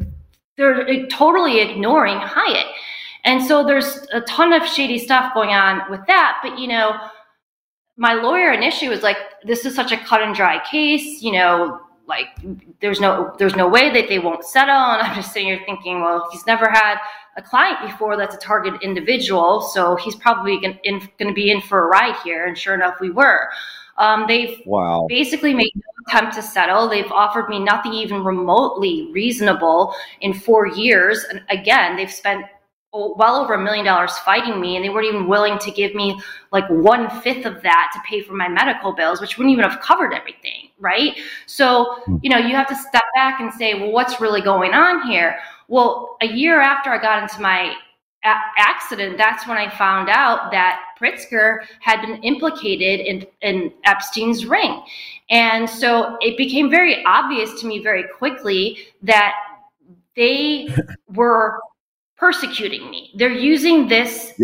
totally ignoring Hyatt. And so there's a ton of shady stuff going on with that. But, you know, my lawyer initially was like, this is such a cut and dry case, you know, like there's no way that they won't settle. And I'm just sitting here thinking, well, he's never had a client before that's a target individual, so he's probably going to be in for a ride here. And sure enough, we were. They've basically made no attempt to settle. They've offered me nothing even remotely reasonable in 4 years. And again, they've spent well over $1 million fighting me, and they weren't even willing to give me like 1/5 of that to pay for my medical bills, which wouldn't even have covered everything, right? So, you know, you have to step back and say, well, what's really going on here? Well, a year after I got into my accident, that's when I found out that Pritzker had been implicated in Epstein's ring. And so it became very obvious to me very quickly that they were persecuting me. They're using this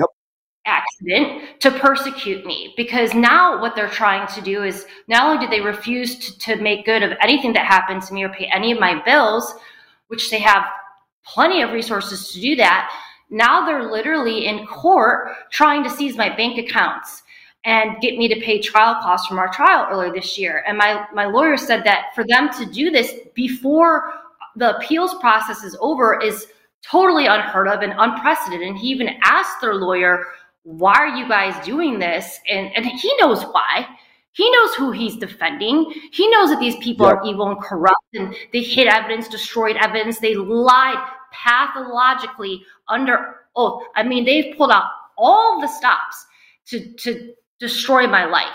accident to persecute me, because now what they're trying to do is not only did they refuse to make good of anything that happened to me or pay any of my bills, which they have plenty of resources to do that, now they're literally in court trying to seize my bank accounts and get me to pay trial costs from our trial earlier this year. And my lawyer said that for them to do this before the appeals process is over is totally unheard of and unprecedented. And he even asked their lawyer, why are you guys doing this? And he knows why. He knows who he's defending. He knows that these people are evil and corrupt, and they hid evidence, destroyed evidence. They lied pathologically under oath. I mean, they've pulled out all the stops to destroy my life.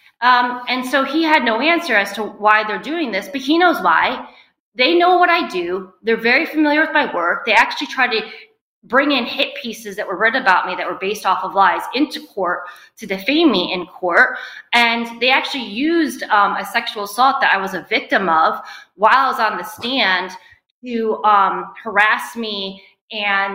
And so he had no answer as to why they're doing this, but he knows why. They know what I do. They're very familiar with my work. They actually try to bring in hit pieces that were written about me that were based off of lies into court to defame me in court. And they actually used a sexual assault that I was a victim of while I was on the stand to harass me and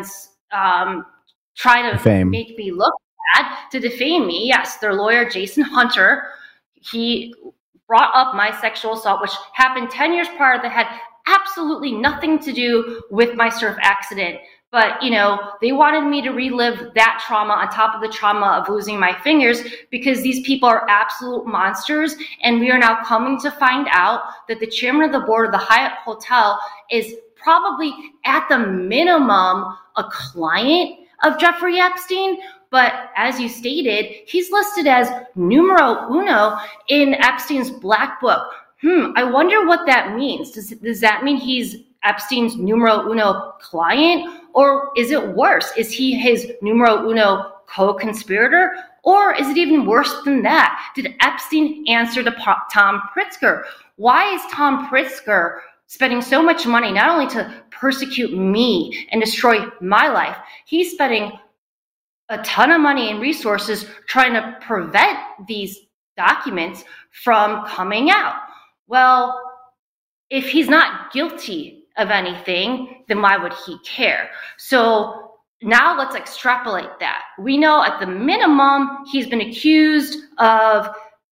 try to make me look bad, to defame me. Yes, their lawyer, Jason Hunter, he brought up my sexual assault, which happened 10 years prior, that had absolutely nothing to do with my surf accident. But, you know, they wanted me to relive that trauma on top of the trauma of losing my fingers, because these people are absolute monsters. And we are now coming to find out that the chairman of the board of the Hyatt Hotel is probably at the minimum a client of Jeffrey Epstein. But as you stated, he's listed as numero uno in Epstein's black book. I wonder what that means. Does that mean he's Epstein's numero uno client? Or is it worse? Is he his numero uno co-conspirator? Or is it even worse than that? Did Epstein answer to Tom Pritzker? Why is Tom Pritzker spending so much money not only to persecute me and destroy my life, he's spending a ton of money and resources trying to prevent these documents from coming out? Well, if he's not guilty of anything, then why would he care? So now let's extrapolate that. We know at the minimum he's been accused of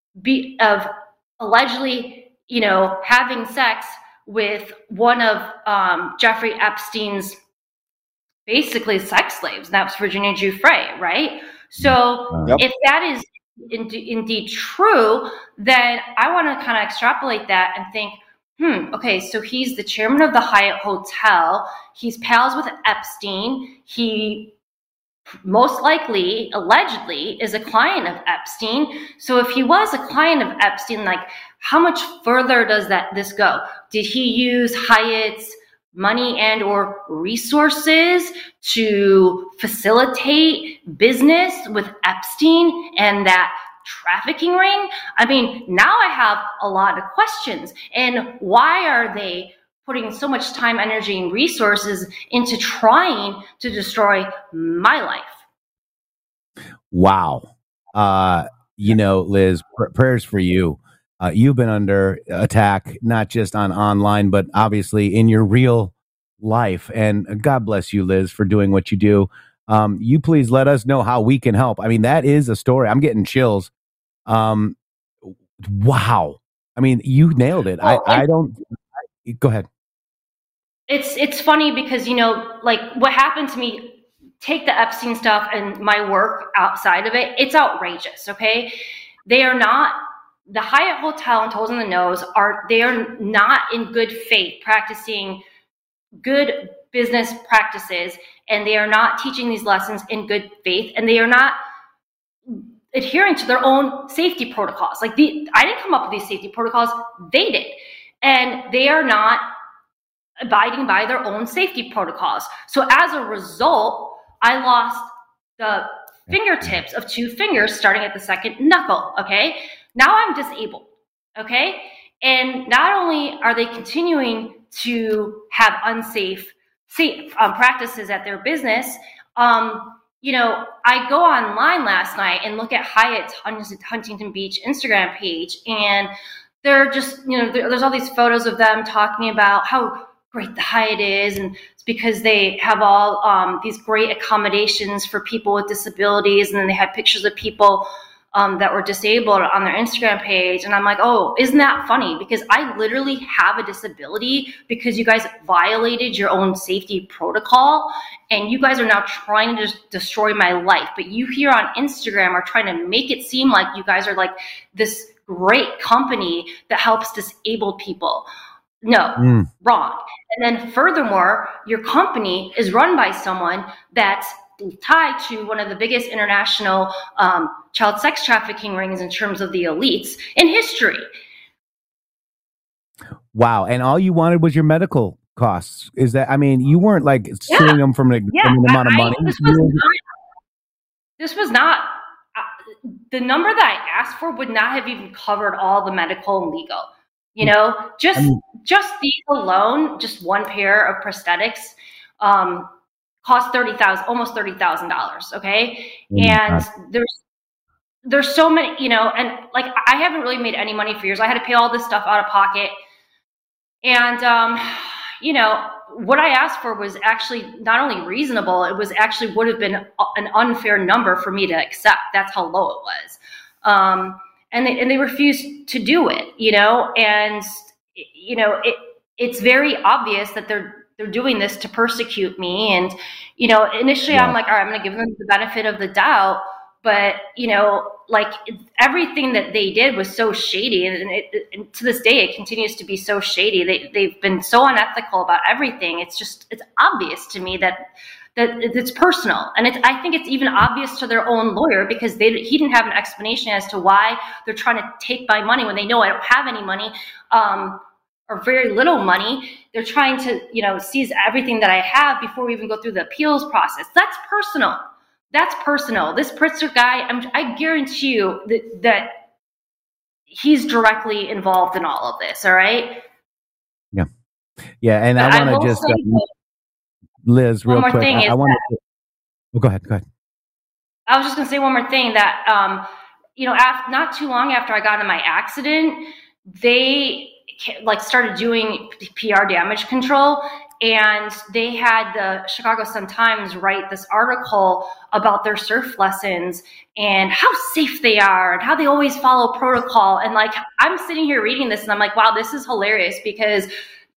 allegedly, you know, having sex with one of Jeffrey Epstein's basically sex slaves, and that was Virginia Giuffre, right? So if that is indeed true, then I want to kind of extrapolate that and think, okay, so he's the chairman of the Hyatt Hotel. He's pals with Epstein. He most likely, allegedly, is a client of Epstein. So if he was a client of Epstein, like, how much further does this go? Did he use Hyatt's money and or resources to facilitate business with Epstein and that trafficking ring? I mean, now I have a lot of questions. And why are they putting so much time, energy, and resources into trying to destroy my life? Wow. You know, Liz, prayers for you. You've been under attack, not just on online, but obviously in your real life. And God bless you, Liz, for doing what you do. You please let us know how we can help. I mean, that is a story. I'm getting chills. Wow. I mean, you nailed it. Well, Go ahead. It's funny because, like what happened to me, take the Epstein stuff and my work outside of it, it's outrageous, okay? They are not, the Hyatt Hotel and Toes in the Nose they are not in good faith practicing good business practices, and they are not teaching these lessons in good faith, and they are not adhering to their own safety protocols. Like I didn't come up with these safety protocols, they did. And they are not abiding by their own safety protocols. So as a result, I lost the fingertips of 2 fingers starting at the second knuckle, okay? Now I'm disabled, okay? And not only are they continuing to have unsafe practices at their business, I go online last night and look at Hyatt's Huntington Beach Instagram page, and they're just, there's all these photos of them talking about how great the Hyatt is, and it's because they have all these great accommodations for people with disabilities, and then they have pictures of people that were disabled on their Instagram page. And I'm like, oh, isn't that funny? Because I literally have a disability because you guys violated your own safety protocol, and you guys are now trying to just destroy my life. But you here on Instagram are trying to make it seem like you guys are like this great company that helps disabled people. No, wrong. And then furthermore, your company is run by someone that's tied to one of the biggest international child sex trafficking rings in terms of the elites in history. Wow. And all you wanted was your medical costs. Is that, I mean, you weren't like suing them from an amount of money. This was not the number that I asked for would not have even covered all the medical and legal. Just these alone, just one pair of prosthetics cost almost $30,000. Okay. And there's so many, and like, I haven't really made any money for years. I had to pay all this stuff out of pocket. And, what I asked for was actually not only reasonable, it was actually would have been an unfair number for me to accept. That's how low it was. And they refused to do it, and, it's very obvious that they're doing this to persecute me. And, initially I'm like, all right, I'm going to give them the benefit of the doubt. But, like everything that they did was so shady. And to this day, it continues to be so shady. They've been so unethical about everything. It's obvious to me that it's personal. And I think it's even obvious to their own lawyer, because he didn't have an explanation as to why they're trying to take my money when they know I don't have any money, or very little money. They're trying to, seize everything that I have before we even go through the appeals process. That's personal. This Pritzker guy, I guarantee you that he's directly involved in all of this. All right. Yeah. Yeah. And I want to just, Liz, real quick. I want to. Oh, go ahead. I was just going to say one more thing that, not too long after I got in my accident, they started doing PR damage control, and they had the Chicago Sun-Times write this article about their surf lessons and how safe they are and how they always follow protocol. And I'm sitting here reading this and I'm like, wow, this is hilarious, because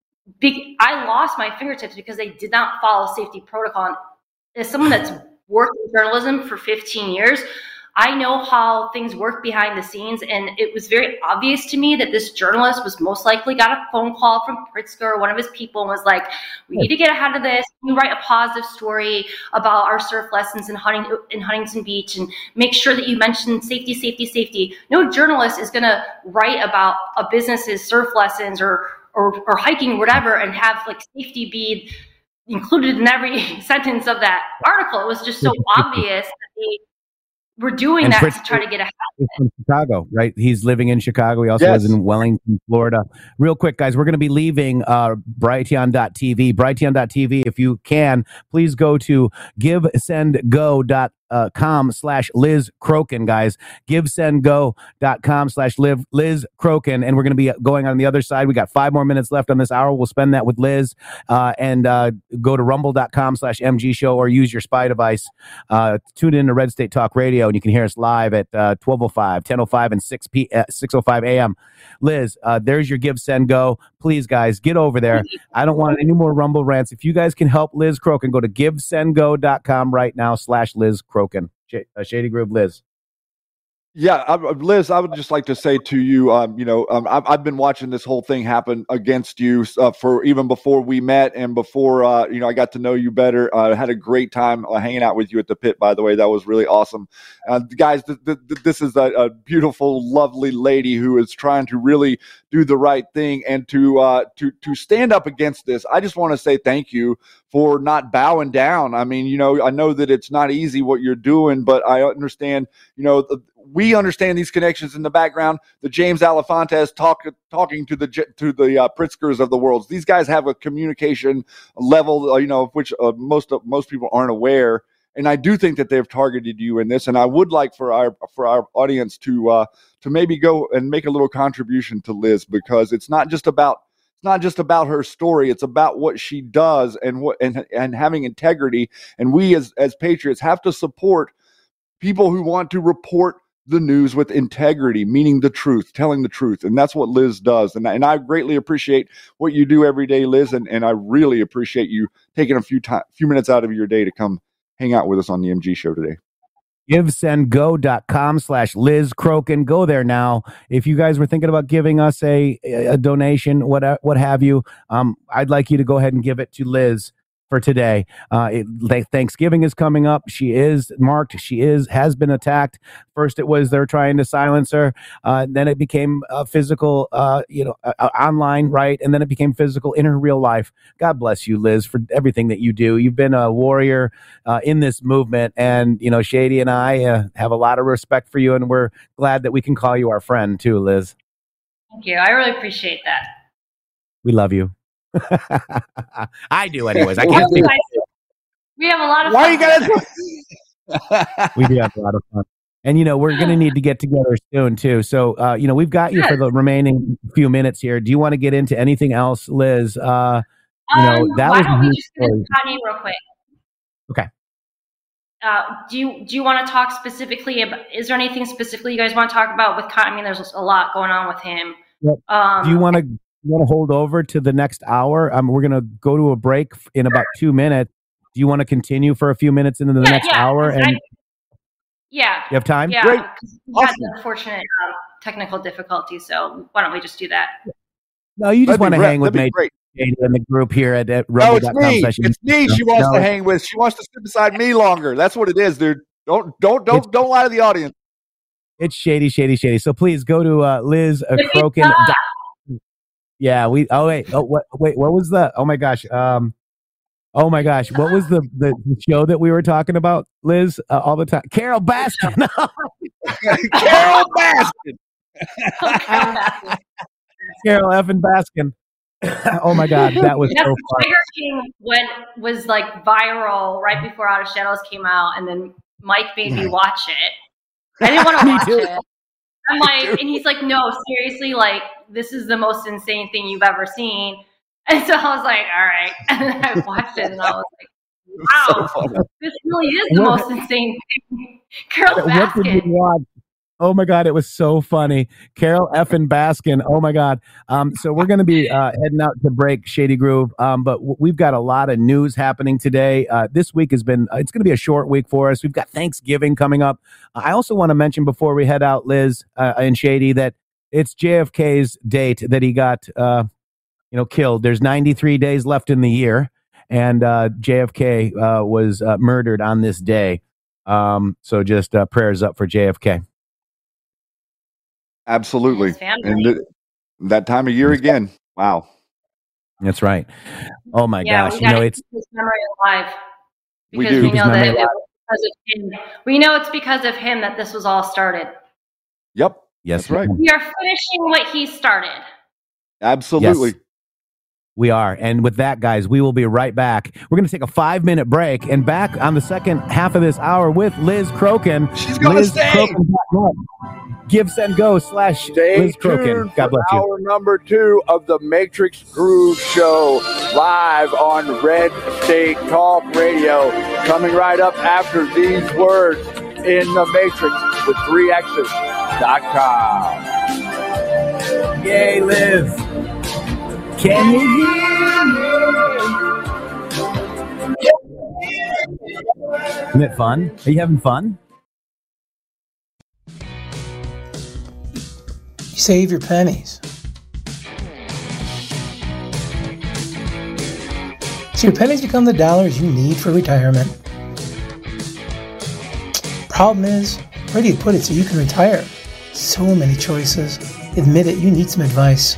I lost my fingertips because they did not follow safety protocol. As someone that's worked in journalism for 15 years, I know how things work behind the scenes, and it was very obvious to me that this journalist was most likely got a phone call from Pritzker or one of his people and was like, we need to get ahead of this. You write a positive story about our surf lessons in Huntington Beach and make sure that you mention safety, safety, safety. No journalist is going to write about a business's surf lessons or hiking or whatever and have safety be included in every sentence of that article. It was just so obvious that they were doing that to try to get ahead of it. From Chicago, right? He's living in Chicago. He also lives in Wellington, Florida. Real quick, guys, we're going to be leaving Brighteon.tv. Brighteon.tv, if you can, please go to givesendgo.org GiveSendGo.com/Liz Crokin, guys. GiveSendGo.com/Liz Crokin. And we're going to be going on the other side. We got 5 more minutes left on this hour. We'll spend that with Liz. And go to rumble.com/MG show or use your spy device. Tune in to Red State Talk Radio, and you can hear us live at 12:05, 10:05, and 6:05 a.m. Liz, there's your Give, Send, Go. Please, guys, get over there. I don't want any more Rumble rants. If you guys can help Liz Crokin, go to GiveSendGo.com right now /Liz Crokin. Shady Groove, Liz. Yeah, Liz, I would just like to say to you, I've been watching this whole thing happen against you for even before we met and before, I got to know you better. I had a great time hanging out with you at the pit, by the way. That was really awesome. Guys, this is a beautiful, lovely lady who is trying to really do the right thing and to stand up against this. I just want to say thank you for not bowing down. I mean, I know that it's not easy what you're doing, but I understand, we understand these connections in the background. The James Alefantes talking to the Pritzkers of the world. These guys have a communication level, of which most people aren't aware. And I do think that they've targeted you in this. And I would like for our audience to maybe go and make a little contribution to Liz, because it's not just about her story. It's about what she does and having integrity. And we as patriots have to support people who want to report the news with integrity, meaning the truth, telling the truth. And that's what Liz does. And I greatly appreciate what you do every day, Liz. And I really appreciate you taking a few minutes out of your day to come hang out with us on the MG show today. GiveSendGo.com/Liz Crokin. Go there now. If you guys were thinking about giving us a donation, what have you, I'd like you to go ahead and give it to Liz for today. Thanksgiving is coming up. She is marked. She has been attacked. First, it was they're trying to silence her. Then it became physical, online, right? And then it became physical in her real life. God bless you, Liz, for everything that you do. You've been a warrior in this movement, and Shady and I have a lot of respect for you, and we're glad that we can call you our friend too, Liz. Thank you. I really appreciate that. We love you. I do, anyways. I can't speak. We have a lot of fun. Why you gotta? We do have a lot of fun, and we're going to need to get together soon too. So, we've got you for the remaining few minutes here. Do you want to get into anything else, Liz? That why was don't we just get into Kanye real quick? Okay. Do you want to talk specifically about? Is there anything specifically you guys want to talk about with Kanye? I mean, there's a lot going on with him. Yep. Do you want to hold over to the next hour? We're going to go to a break in about 2 minutes. Do you want to continue for a few minutes into the next hour? You have time? Yeah. Great. We had the unfortunate technical difficulties, so why don't we just do that? No, you just want to hang with me and the group here at rumble.com. No, it's me. She wants to hang with. She wants to sit beside me longer. That's what it is, dude. Don't lie to the audience. It's shady. So please go to Liz Crokin. Yeah, what was the, oh my gosh, what was the show that we were talking about, Liz, all the time? Carol Baskin. Carol Baskin. Carol effing Baskin. Oh my God, that was so fun. Tiger King was like viral right before Out of Shadows came out, and then Mike made me watch it. I didn't want to watch it. I'm like, and he's like, no, seriously, like, this is the most insane thing you've ever seen. And so I was like, all right. And then I watched it and I was like, wow, this really is the most insane thing. Carol Baskin. What did you watch? Oh my God, it was so funny. Carol effing Baskin. Oh my God. So we're going to be heading out to break, Shady Groove. But we've got a lot of news happening today. This week it's going to be a short week for us. We've got Thanksgiving coming up. I also want to mention before we head out, Liz and Shady, that it's JFK's date that he got, killed. There's 93 days left in the year, and JFK was murdered on this day. So just prayers up for JFK. Absolutely. And that time of year again. Wow. That's right. Oh my gosh. It's his memory alive. Because we do. We know that it was because of him. We know it's because of him that this was all started. Yep. Yes, that's right. We are finishing what he started. Absolutely. Yes. We are. And with that, guys, we will be right back. We're going to take a 5-minute break and back on the second half of this hour with Liz Crokin. She's going to stay. GiveSendGo / Liz Crokin. God bless you. Hour number 2 of the Matrix Groove Show, live on Red State Talk Radio. Coming right up after these words in the Matrix with 3x's.com. Yay, Liz. Can you hear me? Isn't it fun? Are you having fun? You save your pennies. So your pennies become the dollars you need for retirement. Problem is, where do you put it so you can retire? So many choices. Admit it, you need some advice.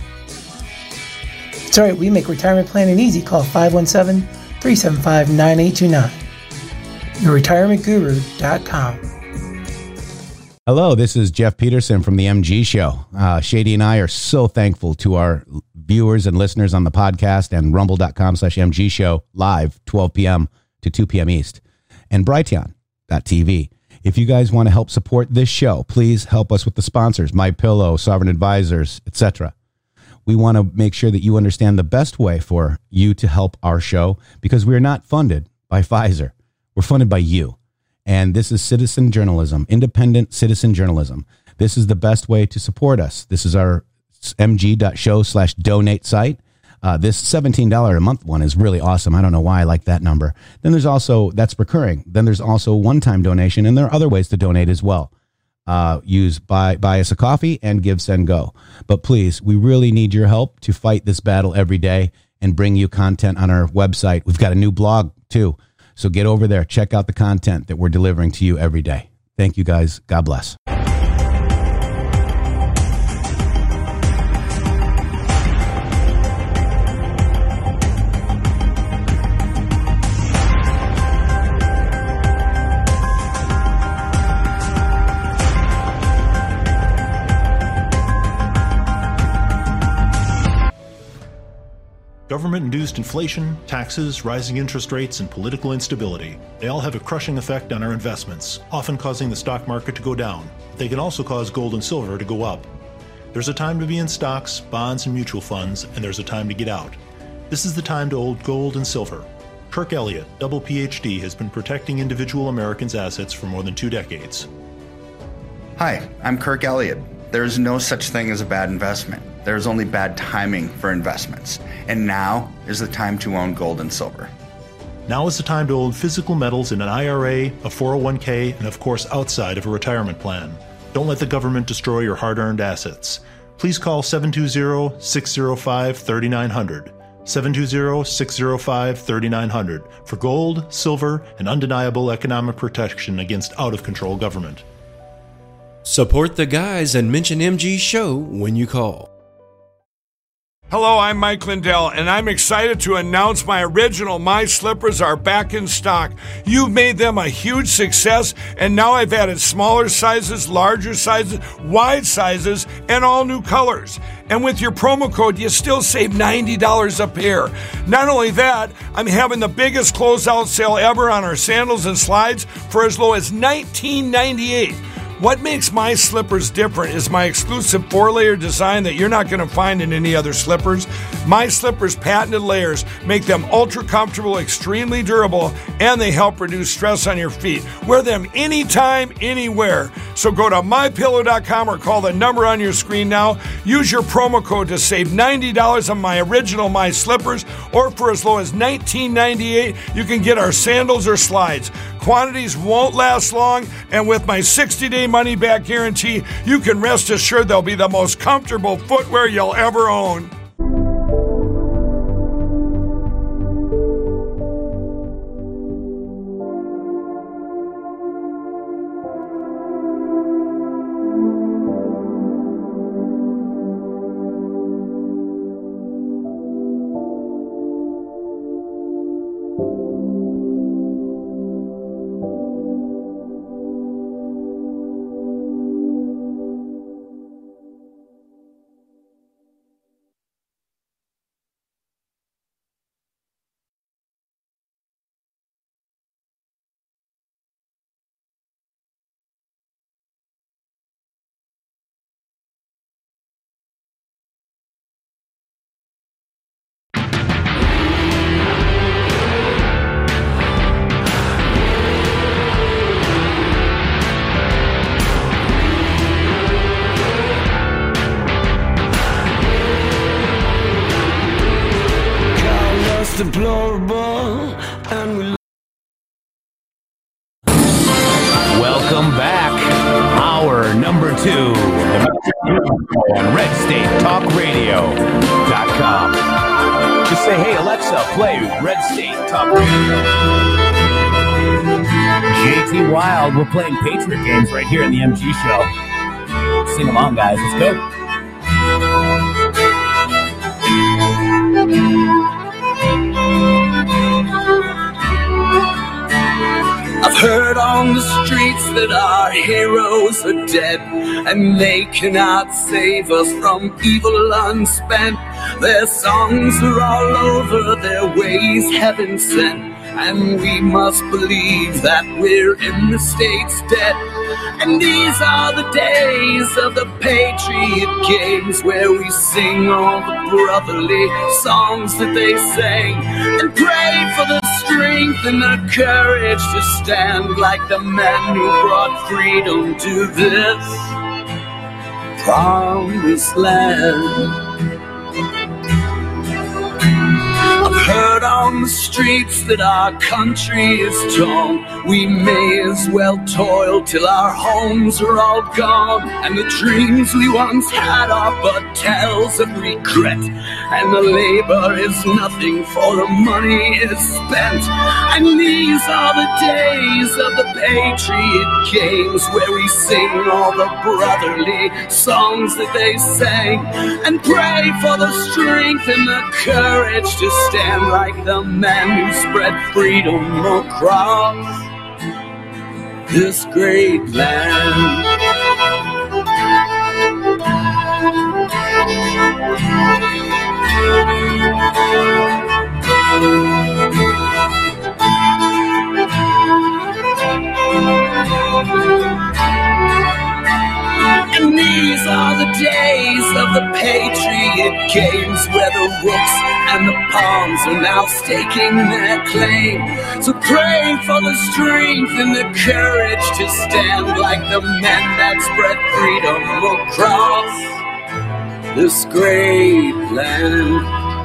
It's alright, we make retirement planning easy. Call 517-375-9829. YourRetirementGuru.com. Hello, this is Jeff Peterson from the MG Show. Shady and I are so thankful to our viewers and listeners on the podcast and rumble.com/MG Show live 12 p.m. to 2 p.m. East and Brighteon.tv. If you guys want to help support this show, please help us with the sponsors, MyPillow, Sovereign Advisors, etc. We want to make sure that you understand the best way for you to help our show because we are not funded by Pfizer. We're funded by you. And this is citizen journalism, independent citizen journalism. This is the best way to support us. This is our mg.show/donate site. This $17 a month one is really awesome. I don't know why I like that number. Then there's also, that's recurring. Then there's also one-time donation, and there are other ways to donate as well. Use buy us a coffee and GiveSendGo. But please, we really need your help to fight this battle every day and bring you content on our website. We've got a new blog too. So get over there, check out the content that we're delivering to you every day. Thank you guys. God bless. Government-induced inflation, taxes, rising interest rates, and political instability. They all have a crushing effect on our investments, often causing the stock market to go down. They can also cause gold and silver to go up. There's a time to be in stocks, bonds, and mutual funds, and there's a time to get out. This is the time to hold gold and silver. Kirk Elliott, double PhD, has been protecting individual Americans' assets for more than 2 decades. Hi, I'm Kirk Elliott. There is no such thing as a bad investment. There is only bad timing for investments. And now is the time to own gold and silver. Now is the time to own physical metals in an IRA, a 401k, and of course outside of a retirement plan. Don't let the government destroy your hard-earned assets. Please call 720-605-3900. 720-605-3900 for gold, silver, and undeniable economic protection against out-of-control government. Support the guys and mention MG Show when you call. Hello, I'm Mike Lindell, and I'm excited to announce my original My Slippers are back in stock. You've made them a huge success, and now I've added smaller sizes, larger sizes, wide sizes, and all new colors. And with your promo code, you still save $90 a pair. Not only that, I'm having the biggest closeout sale ever on our sandals and slides for as low as $19.98. What makes my slippers different is my exclusive 4-layer design that you're not going to find in any other slippers. My slippers' patented layers make them ultra comfortable, extremely durable, and they help reduce stress on your feet. Wear them anytime, anywhere. So go to mypillow.com or call the number on your screen now. Use your promo code to save $90 on my original My Slippers, or for as low as $19.98, you can get our sandals or slides. Quantities won't last long, and with my 60-day money-back guarantee, you can rest assured they'll be the most comfortable footwear you'll ever own. deplorable, and we. Welcome back. Hour number 2 on RedStateTalkRadio.com. Just say, hey, Alexa, play Red State Talk Radio. JT Wild, we're playing Patriot games right here in the MG Show. Sing along, guys. Let's go. I've heard on the streets that our heroes are dead, and they cannot save us from evil unspent. Their songs are all over, their ways heaven sent, and we must believe that we're in the state's debt. And these are the days of the Patriot Games, where we sing all the brotherly songs that they sang, and pray for the strength and the courage to stand like the men who brought freedom to this promised land. I've heard on the streets that our country is torn. We may as well toil till our homes are all gone, and the dreams we once had are but tales of regret, and the labor is nothing for the money is spent. And these are the days of the Patriot Games, where we sing all the brotherly songs that they sang, and pray for the strength and the courage to stand like the men who spread freedom across this great land. And these are the days of the Patriot Games, where the rooks and the palms are now staking their claim. So pray for the strength and the courage to stand like the men that spread freedom across this great land.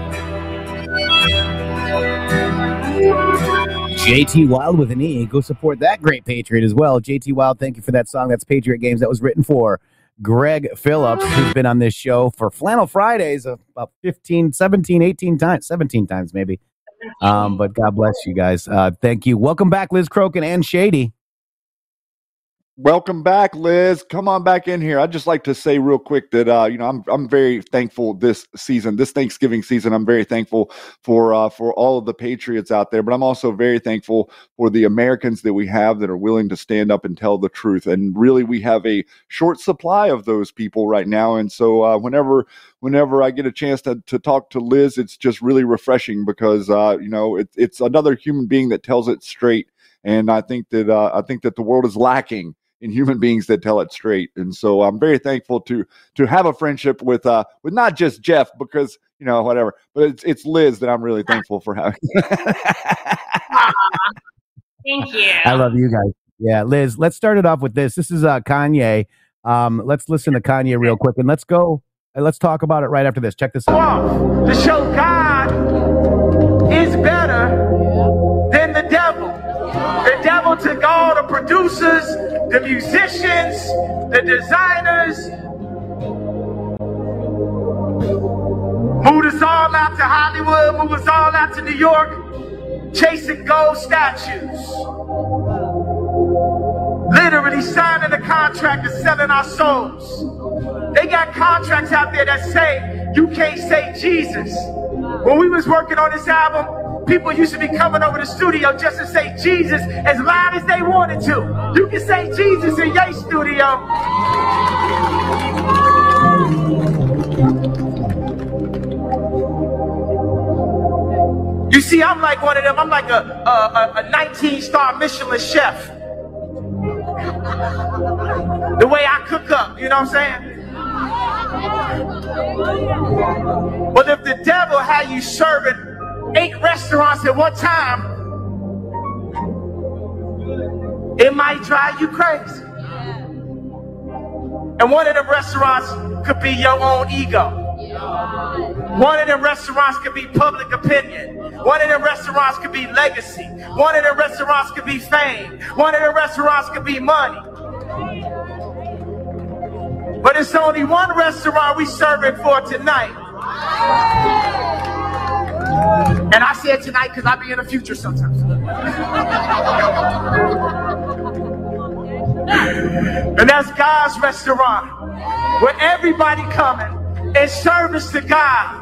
JT Wild with an E. Go support that great Patriot as well. JT Wild, thank you for that song. That's Patriot Games. That was written for Greg Phillips, who's been on this show for Flannel Fridays about 17 times maybe. But God bless you guys. Thank you. Welcome back, Liz Crokin and Shady. Welcome back, Liz. Come on back in here. I'd just like to say real quick that I'm very thankful this season, this Thanksgiving season. I'm very thankful for all of the Patriots out there, but I'm also very thankful for the Americans that we have that are willing to stand up and tell the truth. And really, we have a short supply of those people right now. And so whenever I get a chance to talk to Liz, it's just really refreshing because it's another human being that tells it straight. And I think that the world is lacking in human beings that tell it straight. And so I'm very thankful to have a friendship with not just Jeff, because, whatever, but it's Liz that I'm really thankful for having. Thank you. I love you guys. Yeah, Liz, let's start it off with this. This is Kanye. Let's listen to Kanye real quick, and let's go. Let's talk about it right after this. Check this out. To show God is better than the devil. The devil took all the producers, the musicians, the designers, moved us all out to Hollywood, moved us all out to New York, chasing gold statues. Literally signing a contract and selling our souls. They got contracts out there that say, you can't say Jesus. When we was working on this album, people used to be coming over the studio just to say Jesus as loud as they wanted to. You can say Jesus in your studio. You see, I'm like one of them. I'm like a 19-star Michelin chef. The way I cook up, you know what I'm saying? But if the devil had you serving 8 restaurants at one time, it might drive you crazy. And one of them restaurants could be your own ego. One of them restaurants could be public opinion. One of them restaurants could be legacy. One of them restaurants could be fame. One of them restaurants could be money. But it's only one restaurant we serving for tonight. And I said tonight because I be in the future sometimes. And that's God's restaurant, where everybody coming in service to God.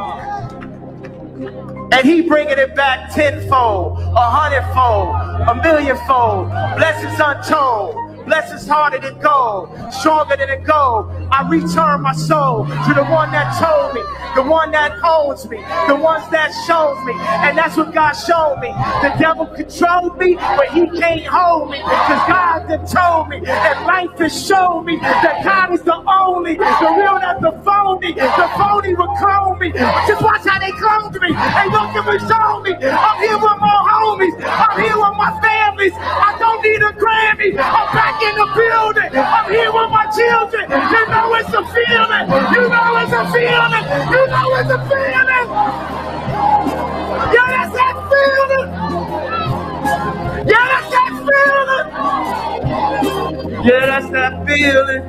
And he bringing it back tenfold, 100-fold, 1,000,000-fold, blessings untold. Blessings harder than gold, stronger than a gold. I return my soul to the one that told me, the one that owns me, the ones that shows me. And that's what God showed me. The devil controlled me, but he can't hold me. Because God done told me, and life has shown me that God is the only, the real not the phony. The phony will clone me. Just watch how they cloned me. They don't give a show me. I'm here with my homies. I'm here with my families. I don't need a Grammy. I'm back in the building. I'm here with my children. You know it's a feeling. You know it's a feeling. You know it's a feeling. Yeah, that's that feeling. Yeah, that's that feeling. Yeah, that's that feeling.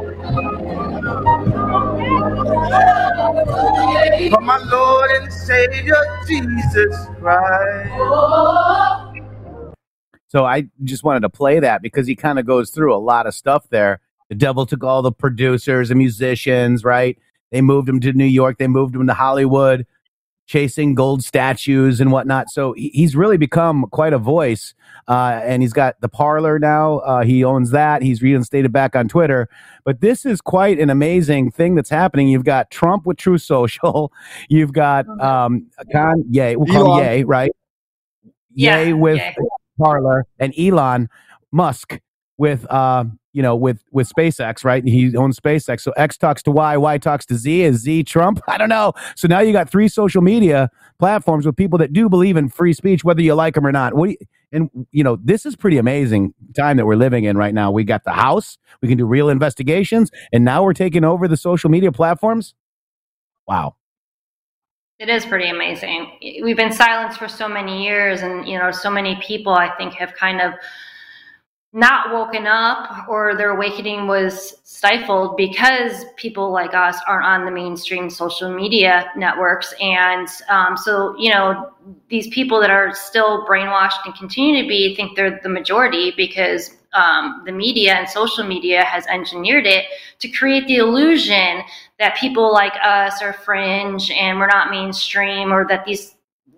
For my Lord and Savior, Jesus Christ. So I just wanted to play that because he kind of goes through a lot of stuff there. The devil took all the producers and musicians, right? They moved him to New York. They moved him to Hollywood, chasing gold statues and whatnot. So he's really become quite a voice. And he's got the Parler now. He owns that. He's reinstated back on Twitter. But this is quite an amazing thing that's happening. You've got Trump with Truth Social. You've got Kanye, we'll call him Ye, right? Ye with Parler, and Elon Musk with with SpaceX, right? He owns SpaceX. So X talks to Y talks to Z. Is Z Trump? I don't know. So now you got 3 social media platforms with people that do believe in free speech, whether you like them or not. This is pretty amazing time that we're living in right now. We got the House. We can do real investigations, and now we're taking over the social media platforms. Wow. It is pretty amazing. We've been silenced for so many years, and so many people, I think, have kind of not woken up, or their awakening was stifled because people like us aren't on the mainstream social media networks. And so these people that are still brainwashed and continue to be think they're the majority because the media and social media has engineered it to create the illusion that people like us are fringe and we're not mainstream, or that these,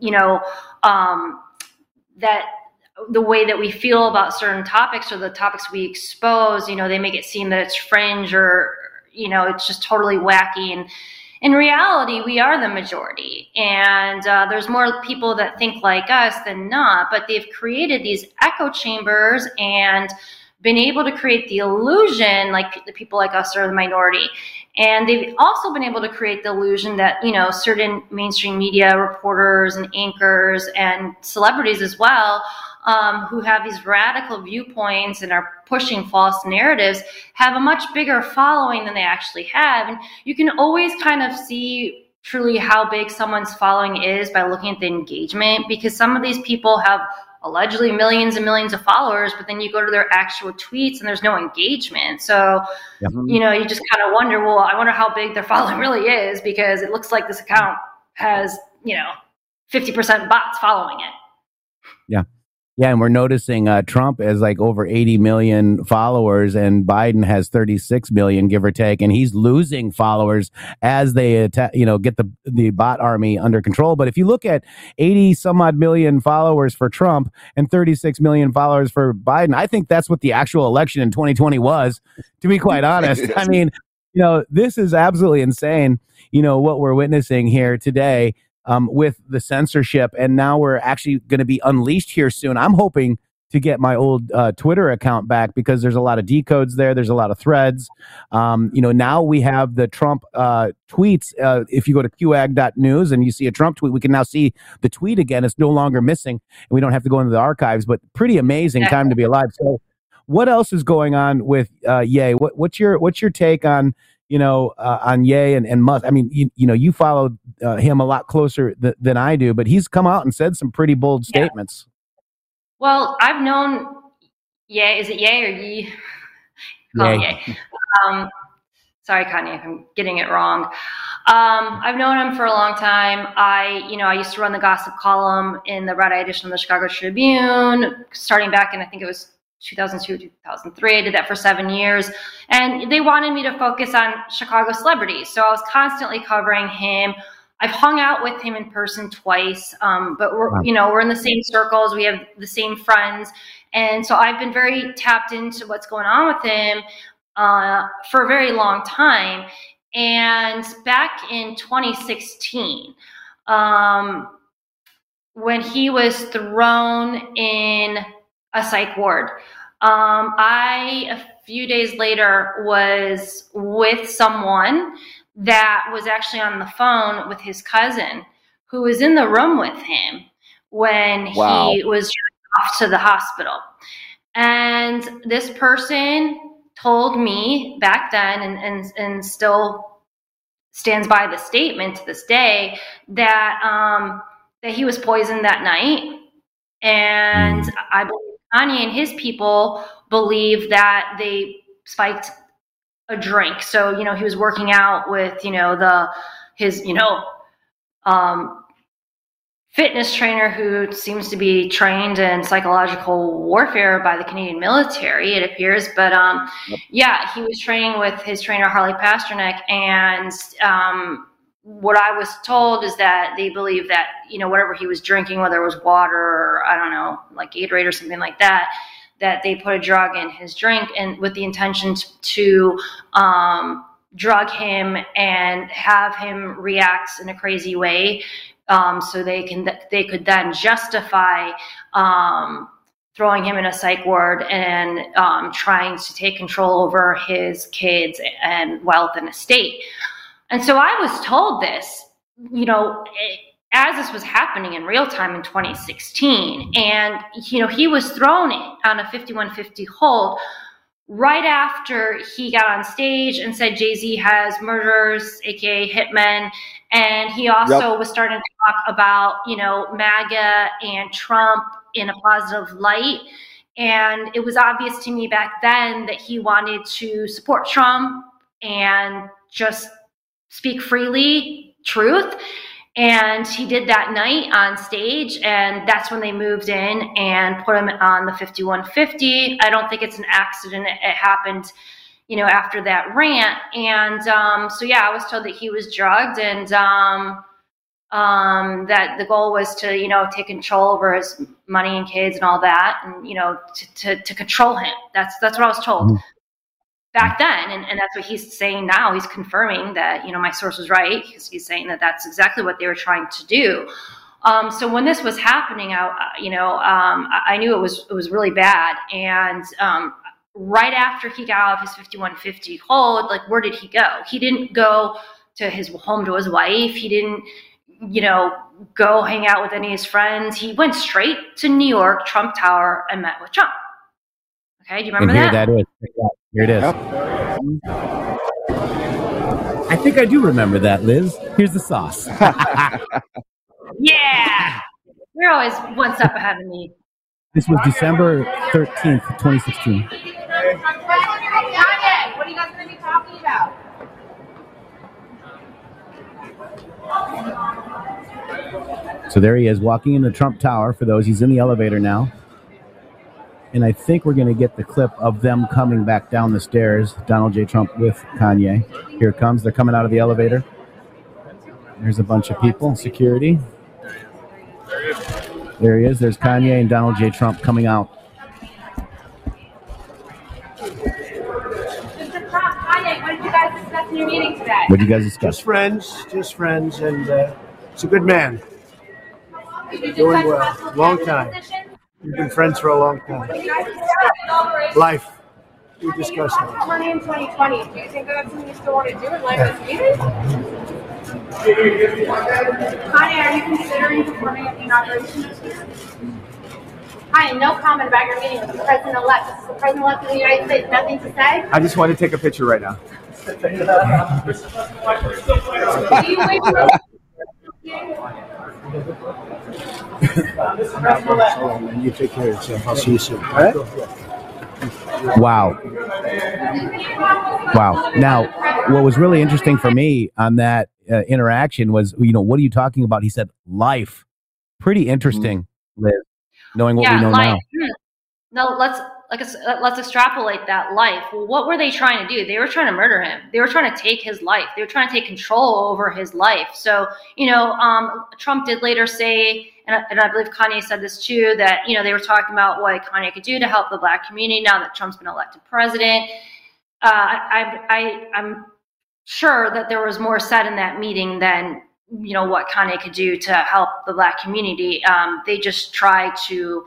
that the way that we feel about certain topics or the topics we expose, they make it seem that it's fringe or, it's just totally wacky. And in reality, we are the majority. And there's more people that think like us than not, but they've created these echo chambers and been able to create the illusion like the people like us are the minority. And they've also been able to create the illusion that, certain mainstream media reporters and anchors and celebrities as well, who have these radical viewpoints and are pushing false narratives, have a much bigger following than they actually have. And you can always kind of see truly how big someone's following is by looking at the engagement, because some of these people have allegedly millions and millions of followers, but then you go to their actual tweets and there's no engagement. So, you just kind of wonder, well, I wonder how big their following really is, because it looks like this account has, 50% bots following it. Yeah. Yeah, and we're noticing Trump has like over 80 million followers, and Biden has 36 million, give or take, and he's losing followers as they get the bot army under control. But if you look at 80 some odd million followers for Trump and 36 million followers for Biden, I think that's what the actual election in 2020 was, to be quite honest. I mean, this is absolutely insane, what we're witnessing here today. With the censorship, and now we're actually going to be unleashed here soon. I'm hoping to get my old Twitter account back, because there's a lot of decodes there. There's a lot of threads. Now we have the Trump tweets. If you go to qag.news and you see a Trump tweet, we can now see the tweet again. It's no longer missing, and we don't have to go into the archives. But pretty amazing time to be alive. So, what else is going on with Ye? What's your take on on Ye and Musk. I mean, you followed him a lot closer than I do, but he's come out and said some pretty bold statements. Well, I've known Ye. Is it Ye or Ye? Ye. Sorry, Kanye, if I'm getting it wrong. I've known him for a long time. I used to run the gossip column in the red eye edition of the Chicago Tribune, starting back in, I think it was 2002, 2003. I did that for 7 years. And they wanted me to focus on Chicago celebrities. So I was constantly covering him. I've hung out with him in person twice, but we're in the same circles. We have the same friends. And so I've been very tapped into what's going on with him for a very long time. And back in 2016, when he was thrown in a psych ward, a few days later was with someone that was actually on the phone with his cousin, who was in the room with him when he was off to the hospital. And this person told me back then, and still stands by the statement to this day, that that he was poisoned that night. And I believe Kanye and his people believe that they spiked a drink. So, he was working out with, his fitness trainer, who seems to be trained in psychological warfare by the Canadian military, it appears. But he was training with his trainer, Harley Pasternak. And what I was told is that they believe that, whatever he was drinking, whether it was water or, I don't know, like Gatorade or something like that, that they put a drug in his drink, and with the intention to drug him and have him react in a crazy way, so they could then justify throwing him in a psych ward and trying to take control over his kids and wealth and estate. And so I was told this, as this was happening in real time in 2016. And, he was thrown on a 5150 hold right after he got on stage and said Jay-Z has murderers, aka hitmen. And he also was starting to talk about, MAGA and Trump in a positive light. And it was obvious to me back then that he wanted to support Trump and just speak freely, truth. And he did that night on stage, and that's when they moved in and put him on the 5150. I don't think it's an accident. It happened, after that rant. And I was told that he was drugged, and that the goal was to, take control over his money and kids and all that, and, to control him. That's what I was told back then. And that's what he's saying now. He's confirming that, my source was right, because he's saying that that's exactly what they were trying to do. So when this was happening, I knew it was really bad. And right after he got out of his 5150 hold, like, where did he go? He didn't go to his home to his wife. He didn't, go hang out with any of his friends. He went straight to New York, Trump Tower, and met with Trump. Okay, do you remember that? Here it is. I think I do remember that, Liz. Here's the sauce. Yeah. You're always one step ahead of me. This was December 13th, 2016. What are you guys going to be talking about? So there he is, walking in the Trump Tower. For those, he's in the elevator now. And I think we're going to get the clip of them coming back down the stairs, Donald J. Trump with Kanye. Here it comes. They're coming out of the elevator. There's a bunch of people, security. There he is. There's Kanye and Donald J. Trump coming out. Mr. Trump, Kanye, what did you guys discuss in your meeting today? What did you guys discuss? Just friends, and he's a good man. Doing well. Long time. We've been friends for a long time. Life. We discussed it. Money in 2020. Do you think that's something you still want to do in light of this meeting? Kanye, are you considering performing at the inauguration this year? Kanye, no comment about your meeting with the president-elect. This is the president-elect of the United States. Nothing to say? I just want to take a picture right now. And you take care of yourself. I'll see you soon. All right? Wow. Wow. Now, what was really interesting for me on that interaction was, what are you talking about? He said, life. Pretty interesting, Liz, knowing what we know now. No, let's extrapolate that life. Well, what were they trying to do? They were trying to murder him. They were trying to take his life. They were trying to take control over his life. So, Trump did later say, and I believe Kanye said this too, that, they were talking about what Kanye could do to help the Black community now that Trump's been elected president. I'm sure that there was more said in that meeting than, what Kanye could do to help the Black community. They just tried to,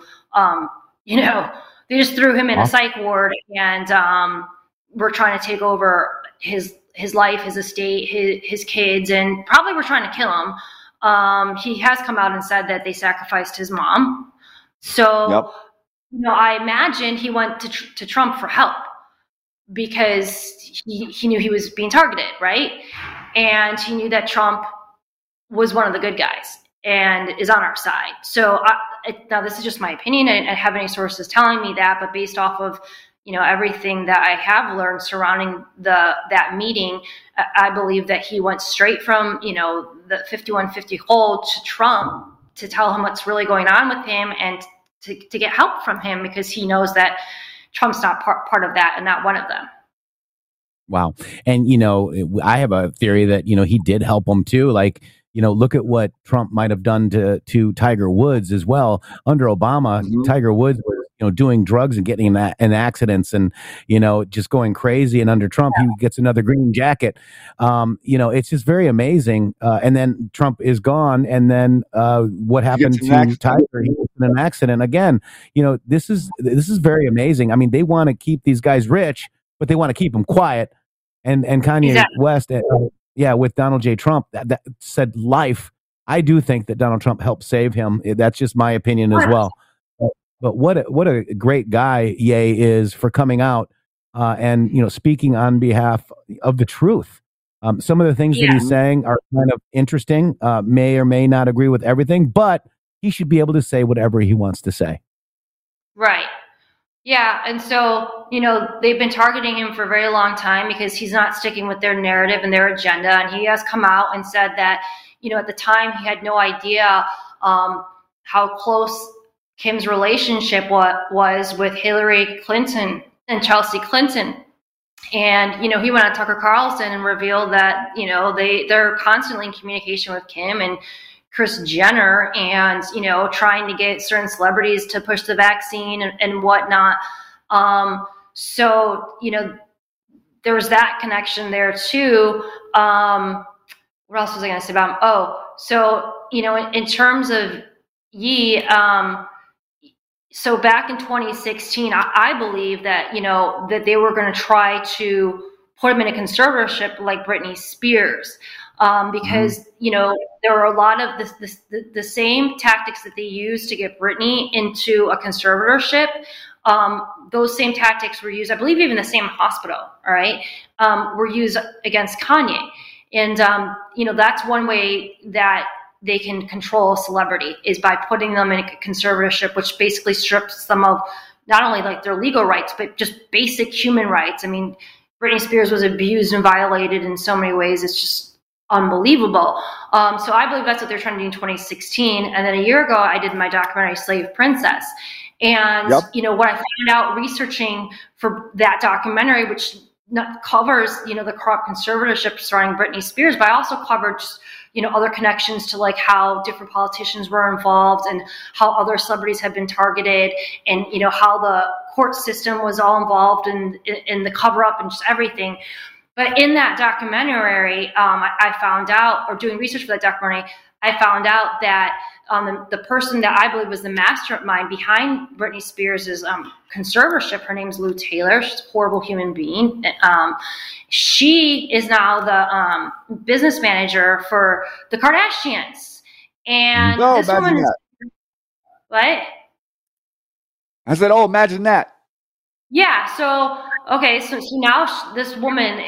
they just threw him in a psych ward and were trying to take over his life, his estate, his kids, and probably were trying to kill him. He has come out and said that they sacrificed his mom. So, I imagine he went to Trump for help because he knew he was being targeted, right? And he knew that Trump was one of the good guys and is on our side. So now this is just my opinion. I don't have any sources telling me that, but based off of, everything that I have learned surrounding that meeting, I believe that he went straight from, the 5150 hold to Trump to tell him what's really going on with him and to get help from him because he knows that Trump's not part of that and not one of them. Wow. And, I have a theory that, he did help him too. Like, look at what Trump might have done to Tiger Woods as well. Under Obama, Tiger Woods was, doing drugs and getting in accidents and, just going crazy. And under Trump, he gets another green jacket. It's just very amazing. And then Trump is gone. And then what happened to Tiger? He was in an accident again. This is very amazing. I mean, they want to keep these guys rich, but they want to keep them quiet. And Kanye West, with Donald J. Trump, that said life. I do think that Donald Trump helped save him. That's just my opinion as well. But what a great guy Ye is for coming out and speaking on behalf of the truth. Some of the things that he's saying are kind of interesting. May or may not agree with everything, but he should be able to say whatever he wants to say. Right. Yeah, and so, they've been targeting him for a very long time because he's not sticking with their narrative and their agenda. And he has come out and said that, at the time he had no idea how close Kim's relationship was with Hillary Clinton and Chelsea Clinton. And, he went on Tucker Carlson and revealed that, they're constantly in communication with Kim and Kris Jenner and, trying to get certain celebrities to push the vaccine and whatnot. So, there was that connection there too. What else was I going to say about him? Oh, so, in terms of Ye, so back in 2016, I believe that, that they were going to try to put him in a conservatorship like Britney Spears. Because, there were a lot of the same tactics that they used to get Britney into a conservatorship. Those same tactics were used, I believe even the same hospital, all right, were used against Kanye. And, that's one way that they can control a celebrity is by putting them in a conservatorship, which basically strips them of not only like their legal rights, but just basic human rights. I mean, Britney Spears was abused and violated in so many ways. It's just unbelievable. So I believe that's what they're trying to do in 2016. And then a year ago, I did my documentary Slave Princess. And, what I found out researching for that documentary, which covers, the corrupt conservatorship surrounding Britney Spears, but I also covered just, other connections to like how different politicians were involved and how other celebrities have been targeted and, how the court system was all involved in the cover up and just everything. But in that documentary, I found out, or doing research for that documentary, I found out that the person that I believe was the mastermind behind Britney Spears' conservatorship, her name's Lou Taylor. She's a horrible human being. She is now the business manager for the Kardashians. And this woman is... What? I said, imagine that. Yeah. So, okay. So now this woman,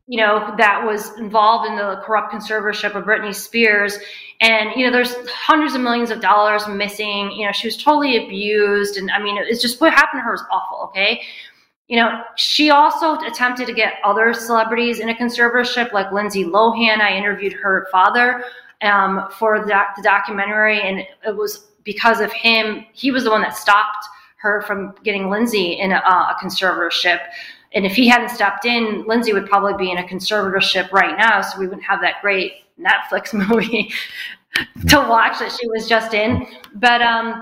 that was involved in the corrupt conservatorship of Britney Spears. And, there's hundreds of millions of dollars missing. She was totally abused. And I mean, it's just what happened to her was awful. Okay. She also attempted to get other celebrities in a conservatorship like Lindsay Lohan. I interviewed her father for the documentary, and it was because of him. He was the one that stopped her from getting Lindsay in a conservatorship. And if he hadn't stepped in, Lindsay would probably be in a conservatorship right now. So we wouldn't have that great Netflix movie to watch that she was just in. But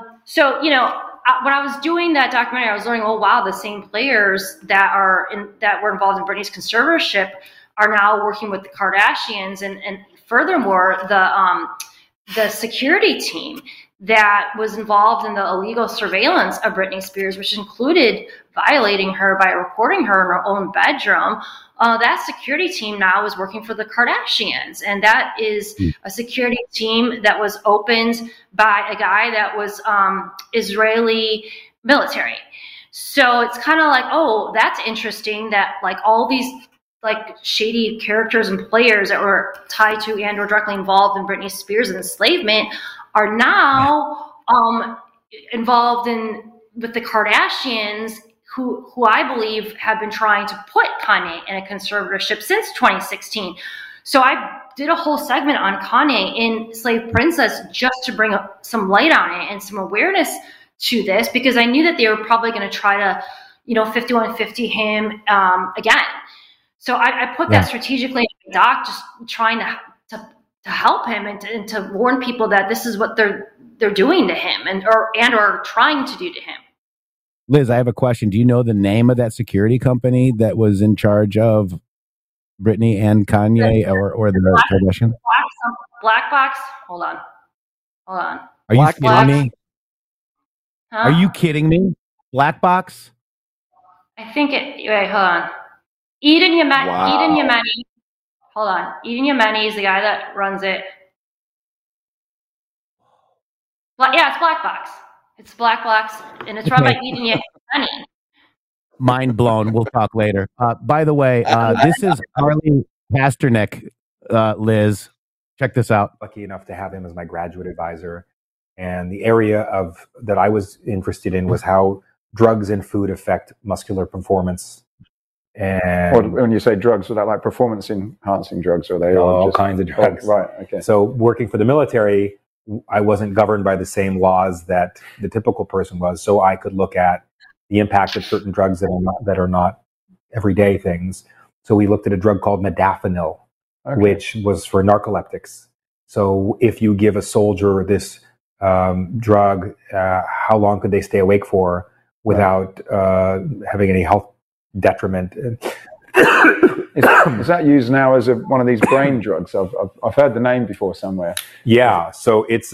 when I was doing that documentary, I was learning, oh wow, the same players that were involved in Britney's conservatorship are now working with the Kardashians, and furthermore, the security team that was involved in the illegal surveillance of Britney Spears, which included violating her by recording her in her own bedroom. That security team now is working for the Kardashians. And that is a security team that was opened by a guy that was Israeli military. So it's kind of like, oh, that's interesting that like all these like shady characters and players that were tied to and or directly involved in Britney Spears' enslavement are now involved with the Kardashians, who I believe have been trying to put Kanye in a conservatorship since 2016. So I did a whole segment on Kanye in Slave Princess just to bring up some light on it and some awareness to this, because I knew that they were probably going to try to, 5150 him again. So I put that strategically in the doc, just trying to help him and to warn people that this is what they're doing to him and or trying to do to him. Liz, I have a question. Do you know the name of that security company that was in charge of Britney and Kanye or the Kardashians? Black Box. Hold on. Are you kidding me? Huh? Are you kidding me? Black Box? I think wait, hold on. Eden Yemeni. Wow. Eden Yemeni. Hold on. Eden Yemeni is the guy that runs it. Yeah, it's Black Box. It's Black Box, and it's run by Eden Yemeni. Mind blown. We'll talk later. By the way, this is Harley Pasternak, Liz. Check this out. Lucky enough to have him as my graduate advisor. And the area that I was interested in was how drugs and food affect muscular performance. And when you say drugs, are that like performance enhancing drugs? Or are they all kinds of drugs? Oh, right. Okay. So working for the military, I wasn't governed by the same laws that the typical person was. So I could look at the impact of certain drugs that are not everyday things. So we looked at a drug called modafinil, which was for narcoleptics. So if you give a soldier this drug, how long could they stay awake for without having any health detriment? Is that used now as one of these brain drugs? I've heard the name before somewhere. Yeah, so it's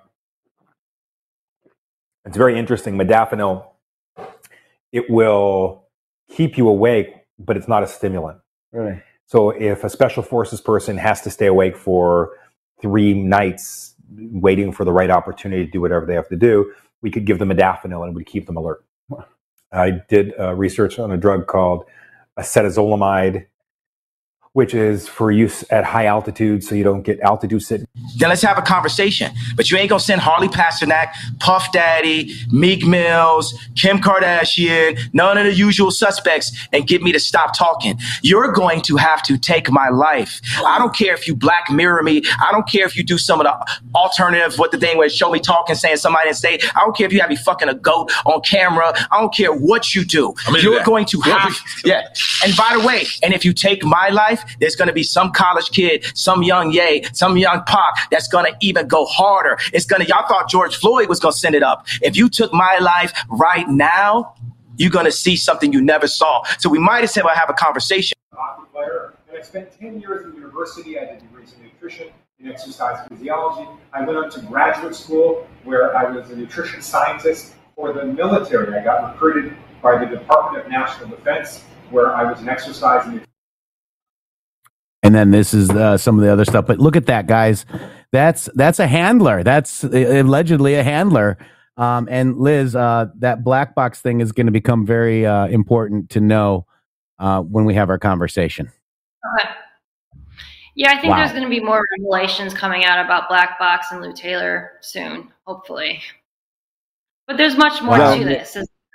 very interesting. Modafinil, it will keep you awake, but it's not a stimulant. Really? So if a special forces person has to stay awake for 3 nights waiting for the right opportunity to do whatever they have to do, we could give them modafinil and it would keep them alert. I did research on a drug called acetazolamide, which is for use at high altitude so you don't get altitude sickness. Then let's have a conversation. But you ain't gonna send Harley Pasternak, Puff Daddy, Meek Mills, Kim Kardashian, none of the usual suspects and get me to stop talking. You're going to have to take my life. I don't care if you Black Mirror me. I don't care if you do some of the alternative, what the thing where show me talking, saying somebody didn't say. I don't care if you have me fucking a goat on camera. I don't care what you do. You're going to have, And by the way, and if you take my life, there's going to be some college kid, some young Ye, some young Pac that's going to even go harder. Y'all thought George Floyd was going to send it up. If you took my life right now, you're going to see something you never saw. So we might as well have a conversation. Hockey player, and I spent 10 years in university. I did degrees in nutrition and exercise physiology. I went on to graduate school where I was a nutrition scientist for the military. I got recruited by the Department of National Defense where I was an exercise and And then this is some of the other stuff. But look at that, guys. That's a handler. That's allegedly a handler. And Liz, that black box thing is going to become very important to know when we have our conversation. Okay. Yeah, I think Wow. there's going to be more revelations coming out about Black Box and Lou Taylor soon, hopefully. But there's much more Wow. to this.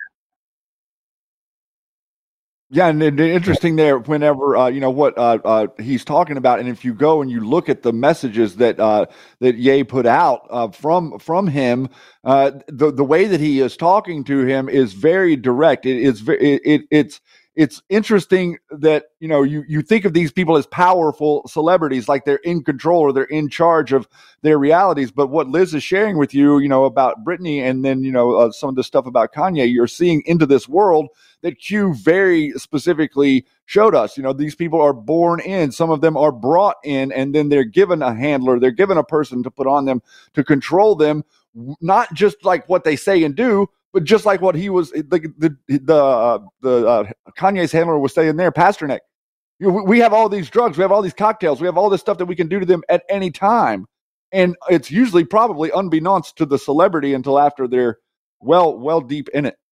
Yeah, and interesting there. Whenever you know what he's talking about, and if you go and you look at the messages that that Ye put out from him, the way that he is talking to him is very direct. It's interesting that you think of these people as powerful celebrities, like they're in control or they're in charge of their realities. But what Liz is sharing with you, about Britney, and then some of the stuff about Kanye, you're seeing into this world that Q very specifically showed us. These people are born in, some of them are brought in, and then they're given a handler, they're given a person to put on them to control them, not just like what they say and do, but just like what he was, the Kanye's handler was saying there, Pasternak. We have all these drugs, we have all these cocktails, we have all this stuff that we can do to them at any time, and it's usually probably unbeknownst to the celebrity until after they're well deep in it.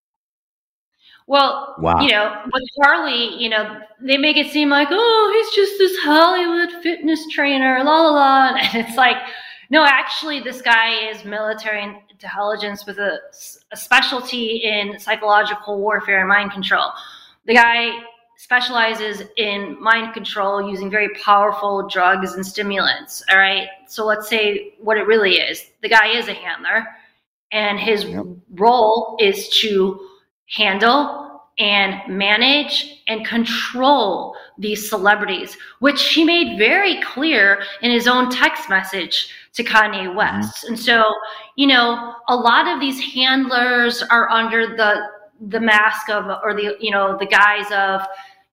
Well, Wow. with Charlie, they make it seem like, oh, he's just this Hollywood fitness trainer, la la la. And it's like, no, actually, this guy is military intelligence with a specialty in psychological warfare and mind control. The guy specializes in mind control using very powerful drugs and stimulants. All right. So let's say what it really is. The guy is a handler, and his role is to handle and manage and control these celebrities, which he made very clear in his own text message to Kanye West. And so, a lot of these handlers are under the mask of, or the guise of,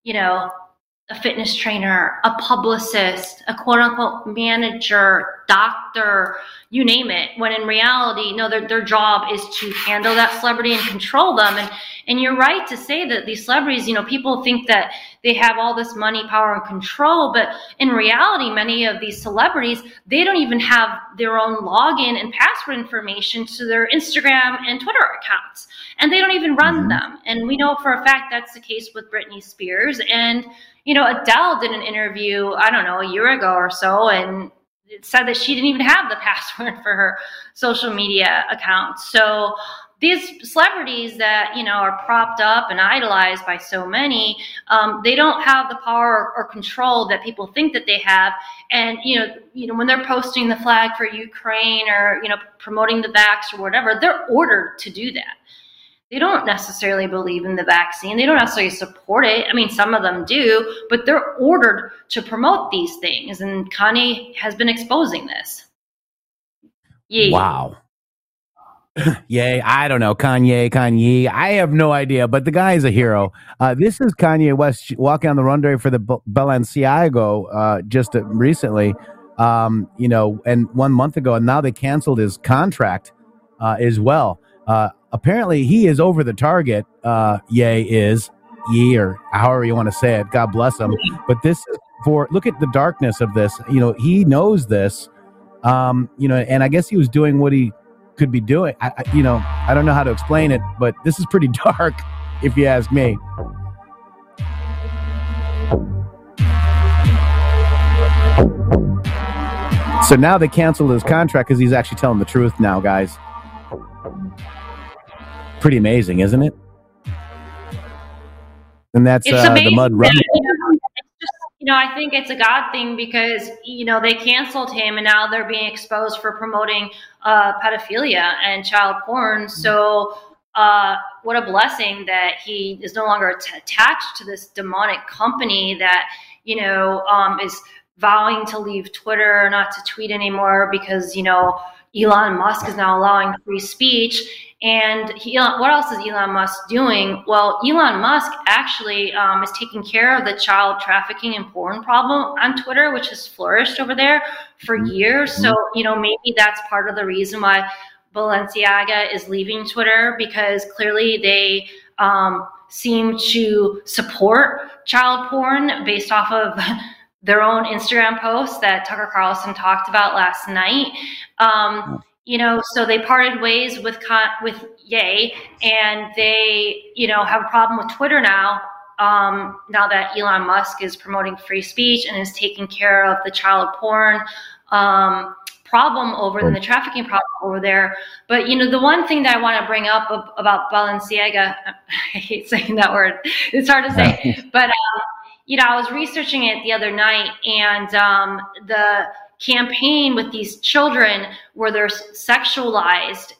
a fitness trainer, a publicist, a quote unquote manager, doctor, you name it. When in reality, no, their job is to handle that celebrity and control them. And you're right to say that these celebrities, people think that they have all this money, power, and control, but in reality, many of these celebrities, they don't even have their own login and password information to their Instagram and Twitter accounts, and they don't even run them. And we know for a fact that's the case with Britney Spears. And Adele did an interview, I don't know, a year ago or so, and it said that she didn't even have the password for her social media account. So these celebrities that, are propped up and idolized by so many, they don't have the power or control that people think that they have. And, when they're posting the flag for Ukraine or, promoting the vax or whatever, they're ordered to do that. They don't necessarily believe in the vaccine. They don't necessarily support it. I mean, some of them do, but they're ordered to promote these things. And Kanye has been exposing this. Yeah. Wow. Yay. I don't know. Kanye. I have no idea, but the guy is a hero. This is Kanye West walking on the runway for the Balenciaga just recently, and 1 month ago, and now they canceled his contract as well. Apparently he is over the target. Ye, or however you want to say it. God bless him. But this is look at the darkness of this. He knows this, and I guess he was doing what he could be doing. I don't know how to explain it, but this is pretty dark if you ask me. So now they canceled his contract because he's actually telling the truth now, guys. Pretty amazing, isn't it? And that's the mud run. I think it's a God thing because, they canceled him and now they're being exposed for promoting pedophilia and child porn. So what a blessing that he is no longer attached to this demonic company that, is vowing to leave Twitter, not to tweet anymore because, Elon Musk is now allowing free speech. And what else is Elon Musk doing? Well, Elon Musk actually is taking care of the child trafficking and porn problem on Twitter, which has flourished over there for years. So, maybe that's part of the reason why Balenciaga is leaving Twitter, because clearly they seem to support child porn based off of their own Instagram posts that Tucker Carlson talked about last night. So they parted ways with Ye, and they, have a problem with Twitter now now that Elon Musk is promoting free speech and is taking care of the child porn problem over and the trafficking problem over there. But, the one thing that I want to bring up about Balenciaga, I hate saying that word. It's hard to say. But, I was researching it the other night, and the campaign with these children where they're sexualized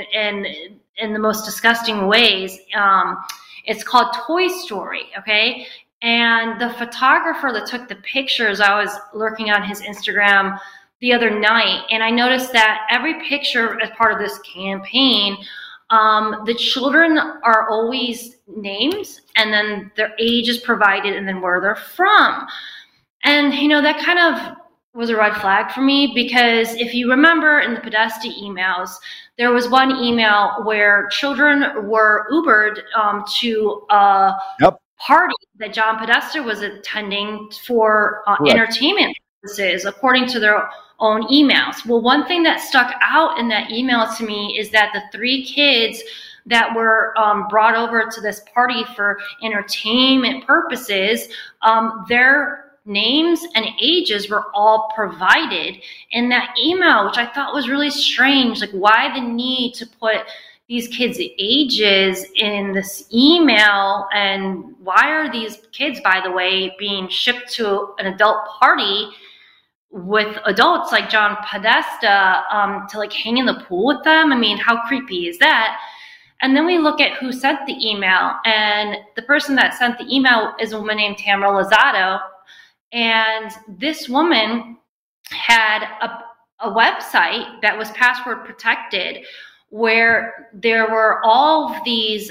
in the most disgusting ways. It's called Toy Story, okay? And the photographer that took the pictures, I was lurking on his Instagram the other night, and I noticed that every picture as part of this campaign, the children are always names, and then their age is provided, and then where they're from. And, that kind of was a red flag for me, because if you remember in the Podesta emails, there was one email where children were Ubered to a party that John Podesta was attending for entertainment purposes, according to their own emails. Well, one thing that stuck out in that email to me is that the 3 kids that were brought over to this party for entertainment purposes, their names and ages were all provided in that email, which I thought was really strange. Like, why the need to put these kids' ages in this email? And why are these kids, by the way, being shipped to an adult party with adults like John Podesta to like hang in the pool with them? I mean, how creepy is that? And then we look at who sent the email, and the person that sent the email is a woman named Tamara Lozado. And this woman had a website that was password protected, where there were all of these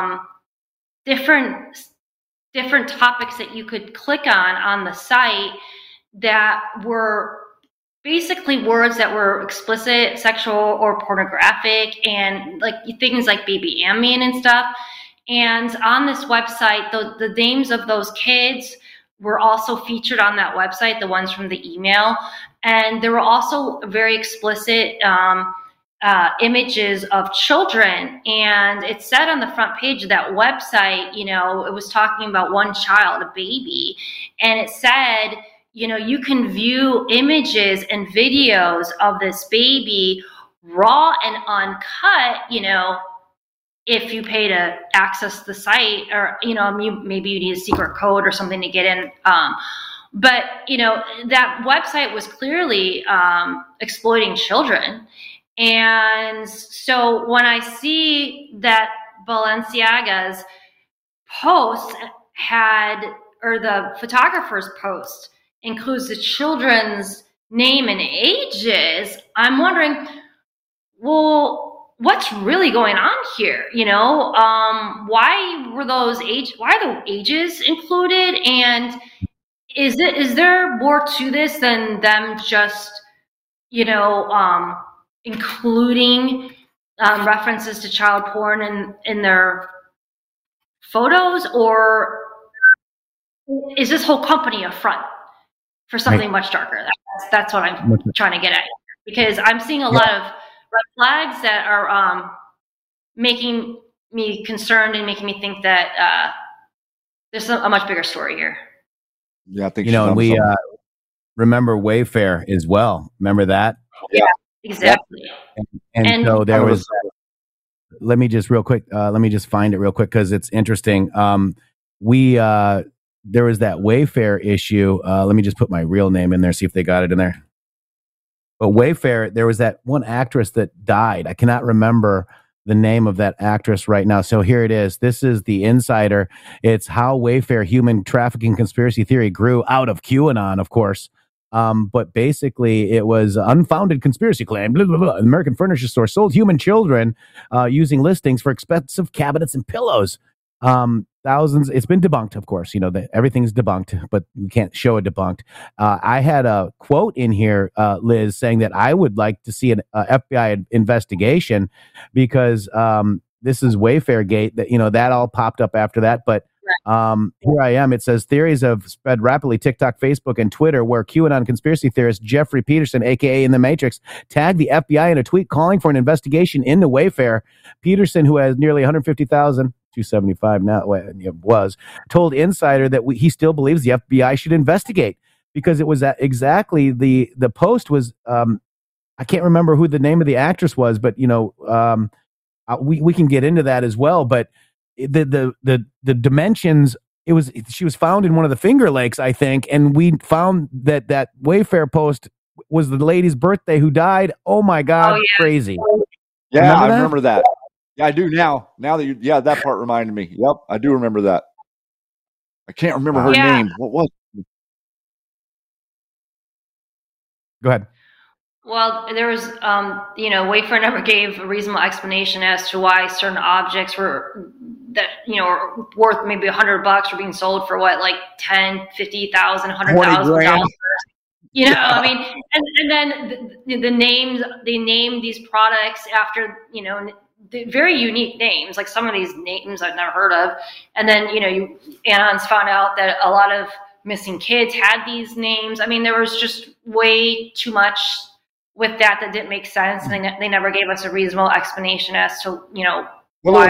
different topics that you could click on the site that were basically words that were explicit, sexual, or pornographic, and like things like baby ambient and stuff. And on this website, the names of those kids were also featured on that website, the ones from the email. And there were also very explicit images of children. And it said on the front page of that website, it was talking about one child, a baby. And it said, you can view images and videos of this baby raw and uncut, if you pay to access the site, or, maybe you need a secret code or something to get in. But, that website was clearly exploiting children. And so when I see that Balenciaga's post or the photographer's post includes the children's name and ages, I'm wondering, well, what's really going on here? Why are the ages included? And is there more to this than them just, including references to child porn in their photos? Or is this whole company a front for something much darker? That's what I'm trying to get at, because I'm seeing a lot of red flags that are making me concerned and making me think that there's a much bigger story here. Yeah, I think and we remember Wayfair as well. Remember that? Yeah, exactly. And so there was. Let me just real quick. Let me just find it real quick because it's interesting. There was that Wayfair issue. Let me just put my real name in there, see if they got it in there. But Wayfair, there was that one actress that died. I cannot remember the name of that actress right now. So here it is. This is the Insider. It's how Wayfair human trafficking conspiracy theory grew out of QAnon, of course. But basically, it was unfounded conspiracy claim. Blah, blah, blah. An American furniture store sold human children using listings for expensive cabinets and pillows. Thousands. It's been debunked, of course. Everything's debunked, but we can't show it debunked. I had a quote in here, Liz, saying that I would like to see an FBI investigation because this is Wayfair Gate. That all popped up after that. But here I am. It says theories have spread rapidly. TikTok, Facebook, and Twitter, where QAnon conspiracy theorist Jeffrey Peterson, aka In the Matrix, tagged the FBI in a tweet calling for an investigation into Wayfair. Peterson, who has nearly 150,000 $275 now. Well, it was told Insider that he still believes the FBI should investigate because it was exactly the post was. I can't remember who the name of the actress was, but we can get into that as well. But the dimensions. She was found in one of the Finger Lakes, I think, and we found that Wayfair post was the lady's birthday who died. Oh my God, crazy! Yeah, I remember that. Yeah, I do now. Now that that part reminded me. Yep, I do remember that. I can't remember her name. What was it? Go ahead. Well, there was, Wayfair never gave a reasonable explanation as to why certain objects were worth maybe $100 were being sold for what, like 10, 50,000, $100,000. I mean, and then the names, they named these products after, very unique names, like some of these names I've never heard of. And then, Anons found out that a lot of missing kids had these names. I mean, there was just way too much with that didn't make sense. And they never gave us a reasonable explanation as to, why.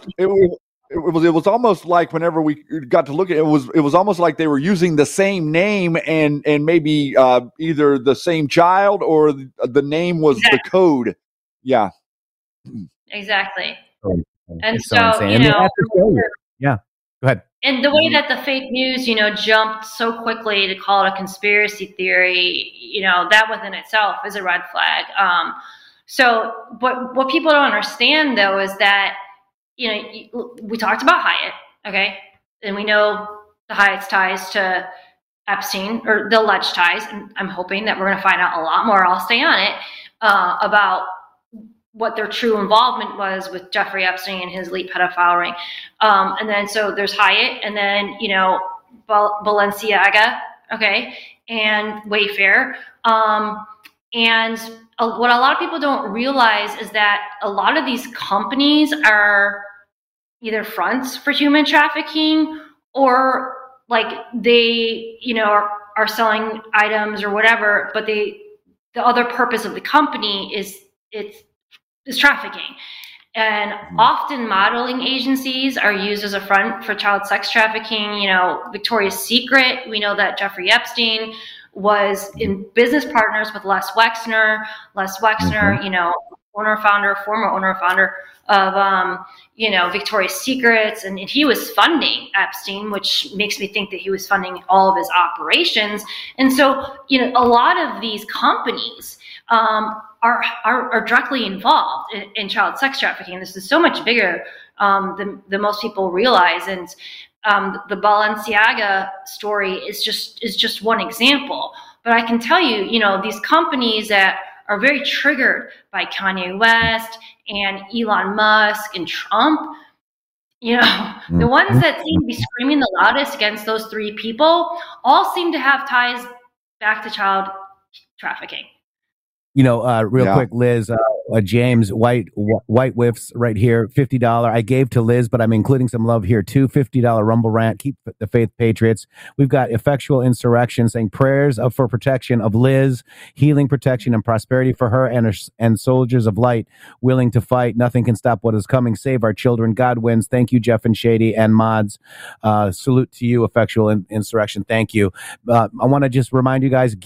It was almost like whenever we got to look at it, it was almost like they were using the same name and maybe either the same child or the name was the code. Yeah. Exactly. And it's so, insane. Yeah. Go ahead. And the way that the fake news, jumped so quickly to call it a conspiracy theory, that within itself is a red flag. But what people don't understand though is that, we talked about Hyatt, okay? And we know the Hyatt's ties to Epstein, or the alleged ties, and I'm hoping that we're going to find out a lot more. I'll stay on it, about what their true involvement was with Jeffrey Epstein and his elite pedophile ring. And then, so there's Hyatt, and then, Balenciaga, okay, and Wayfair. And what a lot of people don't realize is that a lot of these companies are either fronts for human trafficking, or like they, are selling items or whatever, but the other purpose of the company is trafficking. And often modeling agencies are used as a front for child sex trafficking. Victoria's Secret, we know that Jeffrey Epstein was in business partners with Les Wexner. Les Wexner, former owner founder of, Victoria's Secrets. And he was funding Epstein, which makes me think that he was funding all of his operations. And so, a lot of these companies, are directly involved in child sex trafficking. This is so much bigger than most people realize. And the Balenciaga story is just one example. But I can tell you, these companies that are very triggered by Kanye West and Elon Musk and Trump, the ones that seem to be screaming the loudest against those three people all seem to have ties back to child trafficking. Real quick, Liz, James White Whiffs right here, $50. I gave to Liz, but I'm including some love here too. $50 Rumble rant. Keep the faith, patriots. We've got Effectual Insurrection saying prayers for protection of Liz, healing, protection, and prosperity for her and soldiers of light willing to fight. Nothing can stop what is coming. Save our children. God wins. Thank you, Jeff and Shady and mods. Salute to you, Effectual Insurrection. Thank you. I want to just remind you guys,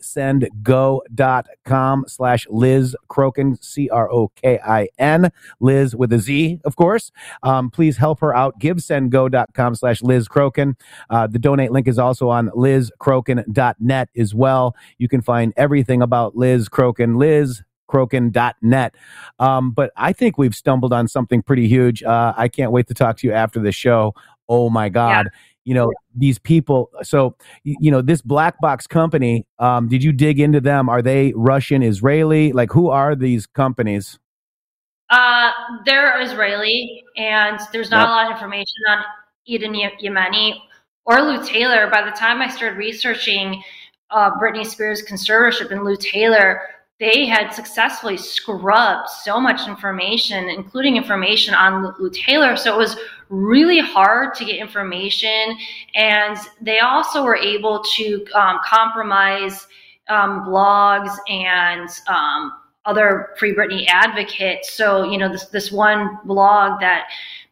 givesendgo.com/Liz Crokin, Crokin, Liz with a Z, of course. Please help her out. Givesendgo.com/Liz Crokin. The donate link is also on lizcrokin.net as well. You can find everything about Liz Crokin, lizcrokin.net. But I think we've stumbled on something pretty huge. I can't wait to talk to you after the show. Oh my God. Yeah. These people. So, this black box company, did you dig into them? Are they Russian, Israeli? Like, who are these companies? They're Israeli, and there's not a lot of information on Eden Yemeni or Lou Taylor. By the time I started researching Britney Spears' conservatorship and Lou Taylor, they had successfully scrubbed so much information, including information on Lou Taylor. So it was really hard to get information. And they also were able to compromise blogs and other Free Britney advocates. So, this one blog that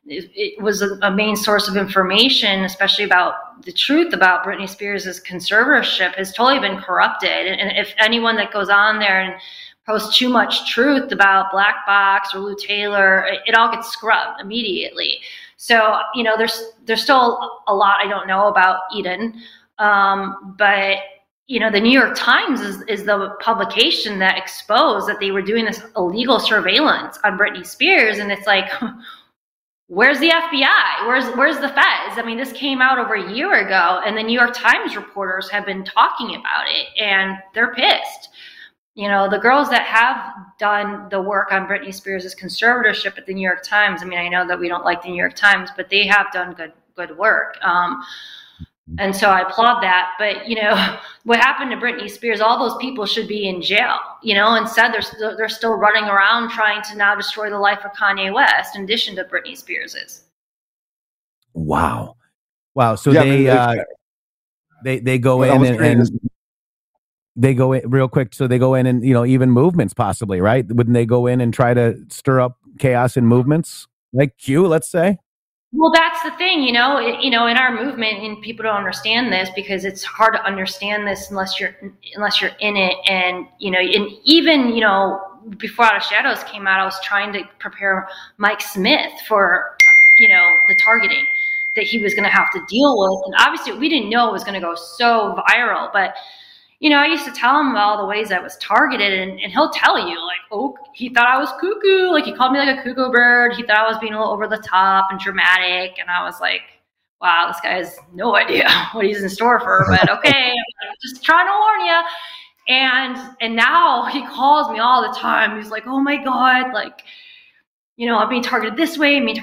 it was a main source of information, especially about the truth about Britney Spears' conservatorship, has totally been corrupted. And if anyone that goes on there and posts too much truth about Black Box or Lou Taylor, it all gets scrubbed immediately. So, there's still a lot I don't know about Eden. But, the New York Times is the publication that exposed that they were doing this illegal surveillance on Britney Spears. And it's like, where's the FBI? Where's the feds? I mean, this came out over a year ago, and the New York Times reporters have been talking about it, and they're pissed. The girls that have done the work on Britney Spears' conservatorship at the New York Times, I mean, I know that we don't like the New York Times, but they have done good work. And so I applaud that. But, what happened to Britney Spears, all those people should be in jail. Instead they're still running around trying to now destroy the life of Kanye West in addition to Britney Spears's. Wow. So they go in and they go in real quick. So they go in and, even movements possibly, right? Wouldn't they go in and try to stir up chaos in movements like Q, let's say? Well, that's the thing, in our movement, and people don't understand this because it's hard to understand this unless you're in it. And, and even, before Out of Shadows came out, I was trying to prepare Mike Smith for, the targeting that he was going to have to deal with. And obviously we didn't know it was going to go so viral, but I used to tell him all the ways I was targeted, and he'll tell you, like, oh, he thought I was cuckoo. Like, he called me like a cuckoo bird. He thought I was being a little over the top and dramatic. And I was like, wow, this guy has no idea what he's in store for, but okay, I'm just trying to warn you. And now he calls me all the time. He's like, oh my God, like, I'm being targeted this way, and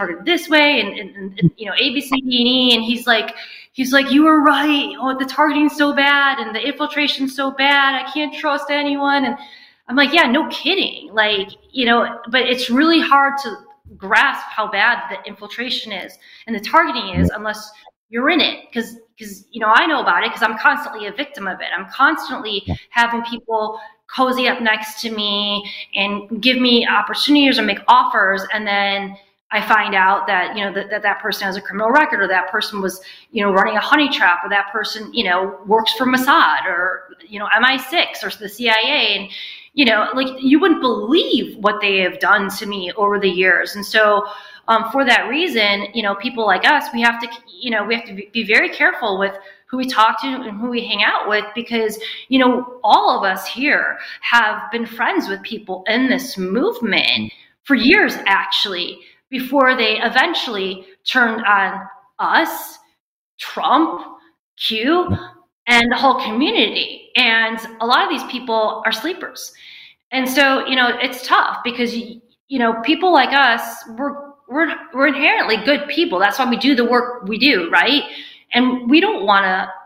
A, B, C, D, and E. And he's like, you were right. Oh, the targeting's so bad and the infiltration's so bad. I can't trust anyone. And I'm like, yeah, no kidding. Like, but it's really hard to grasp how bad the infiltration is and the targeting is unless you're in it. Because I know about it because I'm constantly a victim of it. I'm constantly having people cozy up next to me and give me opportunities or make offers, and then I find out that that person has a criminal record, or that person was running a honey trap, or that person works for Mossad or MI6 or the CIA, and like, you wouldn't believe what they have done to me over the years. And so for that reason, people like us, we have to be very careful with who we talk to and who we hang out with, because, all of us here have been friends with people in this movement for years, actually, before they eventually turned on us, Trump, Q, and the whole community. And a lot of these people are sleepers. And so, it's tough because, people like us, we're inherently good people. That's why we do the work we do, right? And we don't want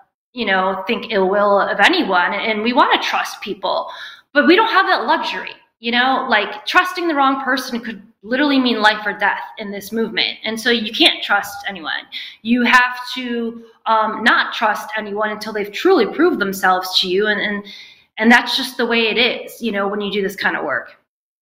to, think ill will of anyone. And we want to trust people, but we don't have that luxury. Like, trusting the wrong person could literally mean life or death in this movement. And so you can't trust anyone. You have to not trust anyone until they've truly proved themselves to you. And that's just the way it is, when you do this kind of work.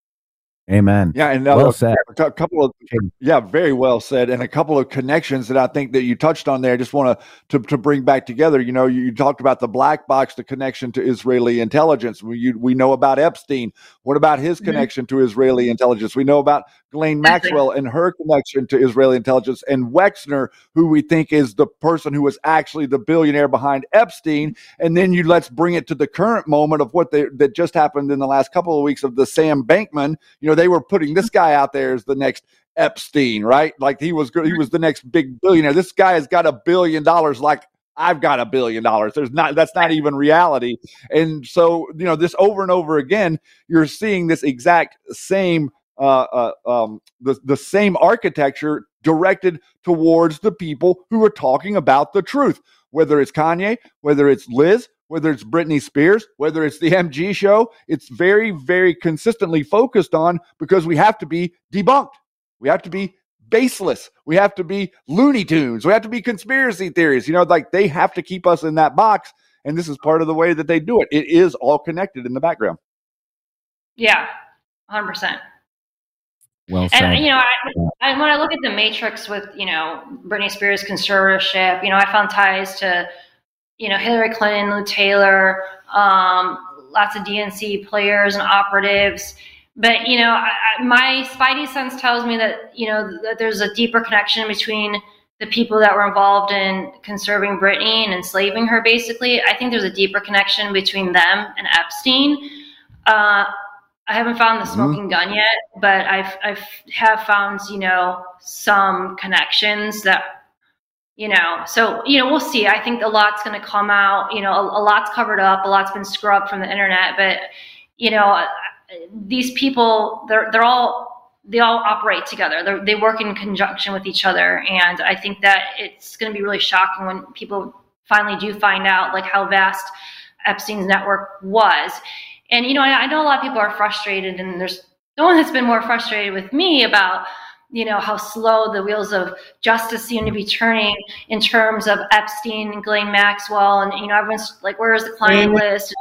Amen. Yeah, and well said. A couple of very well said, and a couple of connections that I think that you touched on there. I just want to bring back together. You talked about the black box, the connection to Israeli intelligence. We know about Epstein. What about his connection to Israeli intelligence? We know about Ghislaine Maxwell and her connection to Israeli intelligence, and Wexner, who we think is the person who was actually the billionaire behind Epstein. And then let's bring it to the current moment of what that just happened in the last couple of weeks of the Sam Bankman. They were putting this guy out there as the next Epstein, right? Like, he was the next big billionaire. This guy has got $1 billion, like I've got $1 billion. That's not even reality. And so, this over and over again, you're seeing this exact same the same architecture directed towards the people who are talking about the truth, whether it's Kanye, whether it's Liz, whether it's Britney Spears, whether it's the MG show. It's very, very consistently focused on, because we have to be debunked. We have to be baseless. We have to be Looney Tunes. We have to be conspiracy theories. Like, they have to keep us in that box. And this is part of the way that they do it. It is all connected in the background. Yeah, 100%. Well said. And, And when I look at the matrix with, Britney Spears' conservatorship, I found ties to, Hillary Clinton, Lou Taylor, lots of DNC players and operatives. But, my spidey sense tells me that, that there's a deeper connection between the people that were involved in conserving Britney and enslaving her, basically. I think there's a deeper connection between them and Epstein. I haven't found the smoking gun yet, but I have found, some connections that, so, we'll see. I think a lot's going to come out, a lot's covered up, a lot's been scrubbed from the internet, but, these people, they all operate together. They work in conjunction with each other. And I think that it's going to be really shocking when people finally do find out like how vast Epstein's network was. And, I know a lot of people are frustrated, and there's no one that's been more frustrated with me about, how slow the wheels of justice seem to be turning in terms of Epstein and Ghislaine Maxwell. And, everyone's like, where's the client list?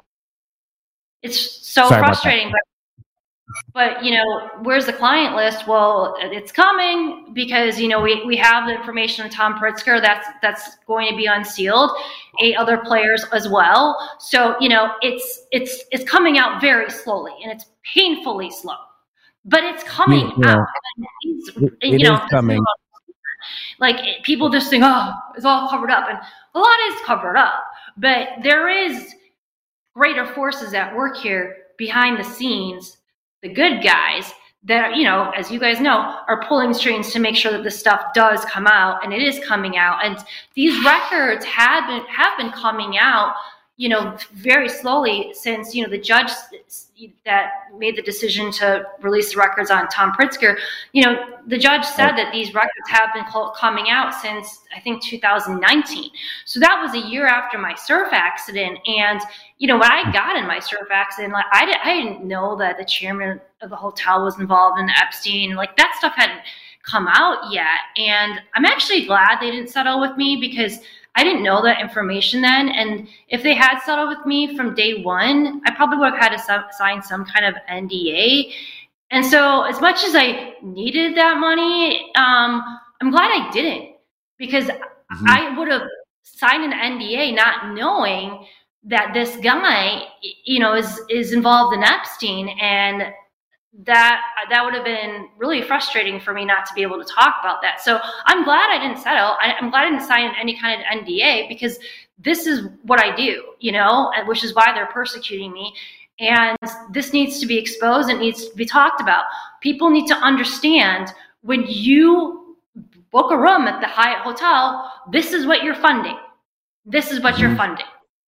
It's so frustrating, but where's the client list? Well, it's coming because, we have the information on Tom Pritzker that's going to be unsealed, 8 other players as well. So, it's coming out very slowly, and it's painfully slow, but it's coming out. It is coming. Like, people just think, oh, it's all covered up, and a lot is covered up, but there is greater forces at work here behind the scenes, the good guys that, as you guys know, are pulling strings to make sure that this stuff does come out, and it is coming out. And these records have been coming out, very slowly since, the judge that made the decision to release the records on Tom Pritzker, the judge said that these records have been coming out since, I think, 2019. So that was a year after my surf accident. And, when I got in my surf accident, like I didn't know that the chairman of the hotel was involved in Epstein. Like, that stuff hadn't come out yet. And I'm actually glad they didn't settle with me, because I didn't know that information then. And if they had settled with me from day one, I probably would have had to sign some kind of NDA. And so as much as I needed that money, I'm glad I didn't, because I would have signed an NDA not knowing that this guy, is involved in Epstein. And that would have been really frustrating for me not to be able to talk about that. So I'm glad I didn't settle. I'm glad I didn't sign any kind of NDA, because this is what I do, which is why they're persecuting me. And this needs to be exposed. It needs to be talked about. People need to understand, when you book a room at the Hyatt Hotel, this is what you're funding. This is what you're funding.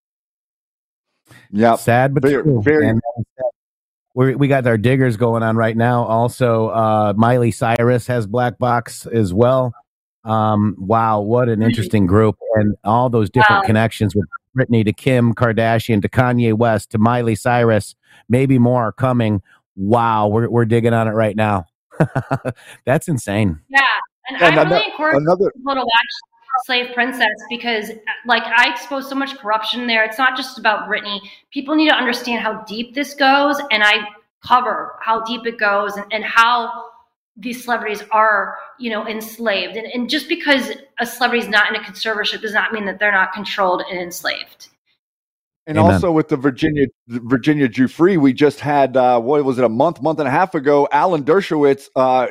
Yeah. Sad, but true. And we got our diggers going on right now. Also, Miley Cyrus has Black Box as well. Wow, what an interesting group, and all those different connections with Britney to Kim Kardashian to Kanye West to Miley Cyrus. Maybe more are coming. Wow, we're digging on it right now. That's insane. Yeah, and I really encourage people to watch Slave Princess, because like I expose so much corruption there. It's not just about Britney. People need to understand how deep this goes, and I cover how deep it goes and how these celebrities are, enslaved. And just because a celebrity is not in a conservatorship does not mean that they're not controlled and enslaved. And also with the Virginia Giuffre, we just had what was it, a month and a half ago? Alan Dershowitz,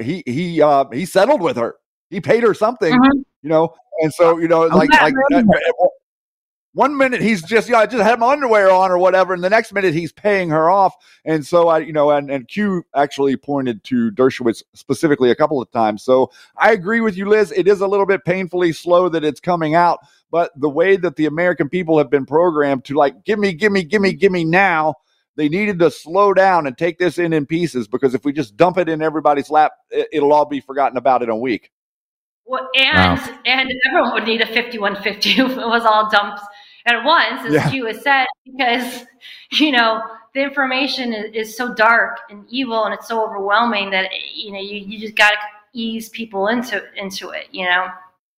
he settled with her. He paid her something, and so one minute he's just I just had my underwear on or whatever, and the next minute he's paying her off. And so and Q actually pointed to Dershowitz specifically a couple of times. So I agree with you, Liz. It is a little bit painfully slow that it's coming out, but the way that the American people have been programmed to give me now, they needed to slow down and take this in pieces, because if we just dump it in everybody's lap, it'll all be forgotten about in a week. Well, and everyone would need a 5150 if it was all dumped at once, as Q has said, because, the information is so dark and evil, and it's so overwhelming that, you just got to ease people into it,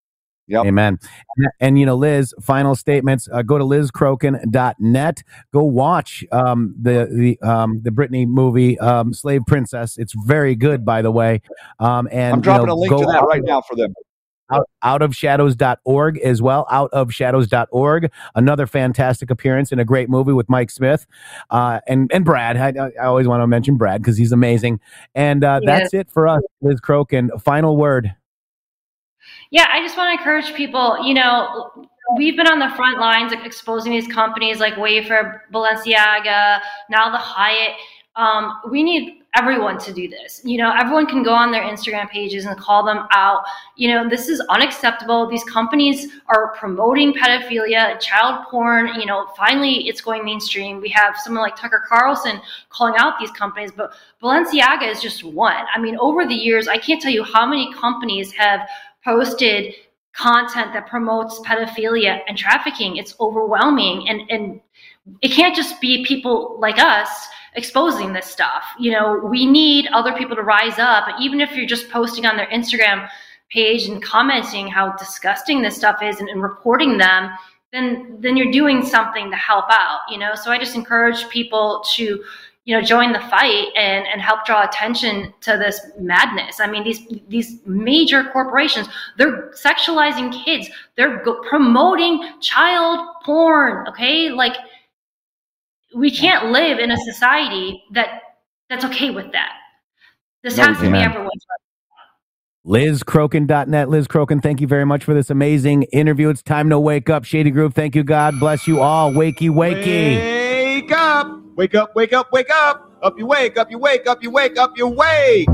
Yep. Amen. And, Liz, final statements. Go to lizcroken.net. Go watch the Britney movie, Slave Princess. It's very good, by the way. And I'm dropping a link to that right now for them. Outofshadows.org as well. Outofshadows.org. Another fantastic appearance in a great movie with Mike Smith and Brad. I always want to mention Brad because he's amazing. And that's it for us, Liz Croken. Final word. Yeah, I just want to encourage people, we've been on the front lines exposing these companies like Wayfair, Balenciaga, now the Hyatt. We need everyone to do this. Everyone can go on their Instagram pages and call them out. This is unacceptable. These companies are promoting pedophilia, child porn. Finally, it's going mainstream. We have someone like Tucker Carlson calling out these companies, but Balenciaga is just one. I mean, over the years, I can't tell you how many companies have posted content that promotes pedophilia and trafficking. It's overwhelming. And it can't just be people like us exposing this stuff. We need other people to rise up. Even if you're just posting on their Instagram page and commenting how disgusting this stuff is and reporting them, then you're doing something to help out, So I just encourage people to join the fight and help draw attention to this madness. I mean, these major corporations, they're sexualizing kids. They're promoting child porn, okay? Like, we can't live in a society that's okay with that. This has to be everyone's right. LizCroken.net. Liz Croken, thank you very much for this amazing interview. It's time to wake up. Shady Groove, thank you. God bless you all. Wakey, wakey. Wake up. Wake up, wake up, wake up. Up you wake, up you wake, up you wake, up you wake.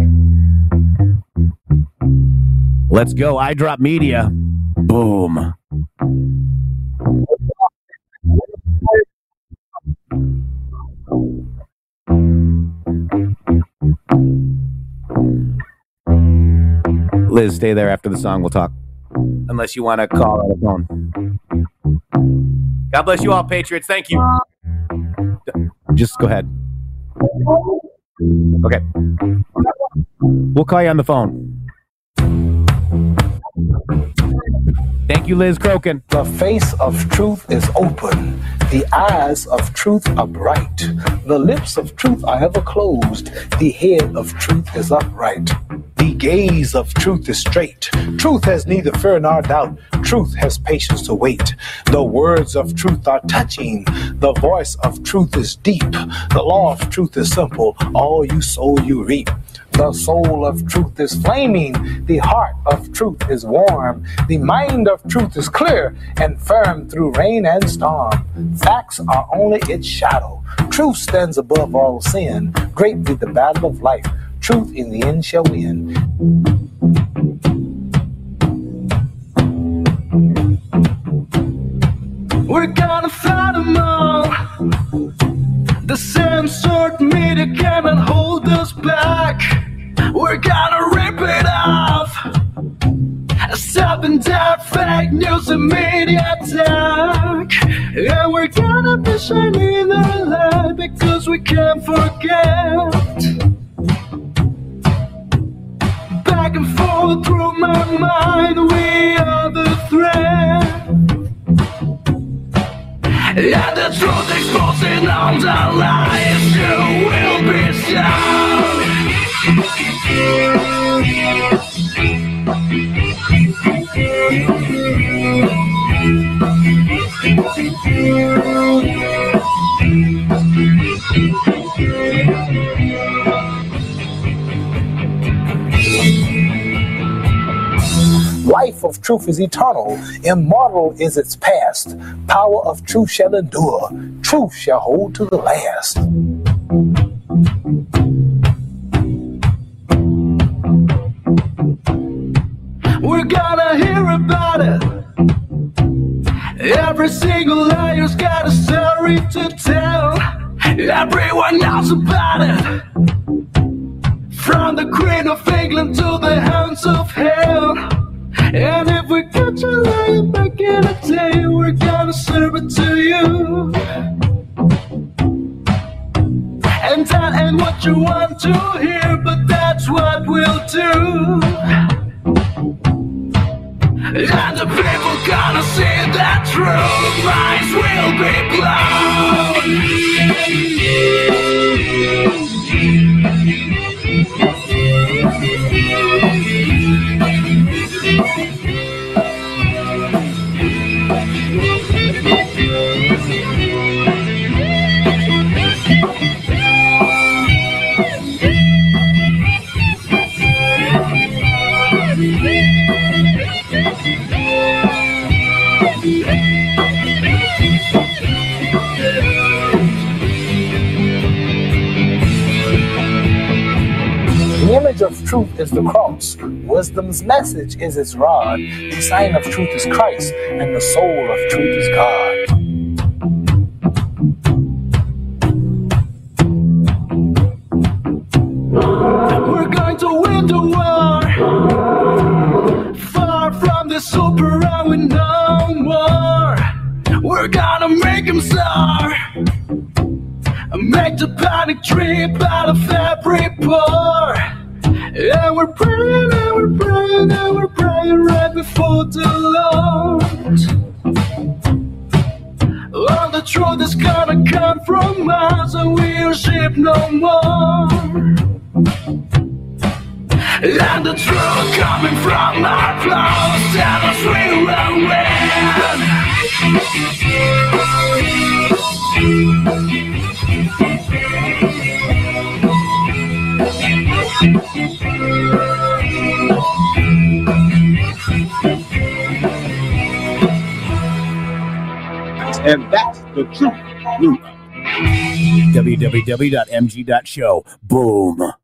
Let's go. iDrop Media. Boom. Liz, stay there after the song. We'll talk. Unless you want to call on the phone. God bless you all, Patriots. Thank you. Just go ahead. Okay. We'll call you on the phone. Thank you, Liz Croken. The face of truth is open. The eyes of truth are bright. The lips of truth are ever closed. The head of truth is upright. The gaze of truth is straight. Truth has neither fear nor doubt. Truth has patience to wait. The words of truth are touching. The voice of truth is deep. The law of truth is simple. All you sow, you reap. The soul of truth is flaming. The heart of truth is warm. The mind of truth is clear and firm through rain and storm. Facts are only its shadow. Truth stands above all sin. Great be the battle of life. Truth in the end shall win. We're gonna fight them all. The censored media cannot hold us back. We're gonna rip it off. Stopping that fake news and media attack. And we're gonna be shining the light because we can't forget. Back and forth through my mind, we are the threat. And the truth exposing all the lies, you will be sound. Life of truth is eternal. Immortal is its past. Power of truth shall endure. Truth shall hold to the last. We're gonna hear about it. Every single liar's got a story to tell. Everyone knows about it. From the Queen of England to the hounds of hell. And if we catch a liar back in a day, we're gonna serve it to you. And that ain't what you want to hear, but that's what we'll do. And the people gonna see that true minds will be The image of truth is the cross. Wisdom's message is its rod. The sign of truth is Christ, and the soul of truth is God. We're going to win the war. Far from the super with no more. We're gonna make them sour. Make the panic trip out of every pore. And we're praying, and we're praying, and we're praying right before the Lord. All the truth is gonna come from us, and we'll ship no more. And the truth coming from our clothes, tell us we will win. And that's the truth. www.mg.show. Boom.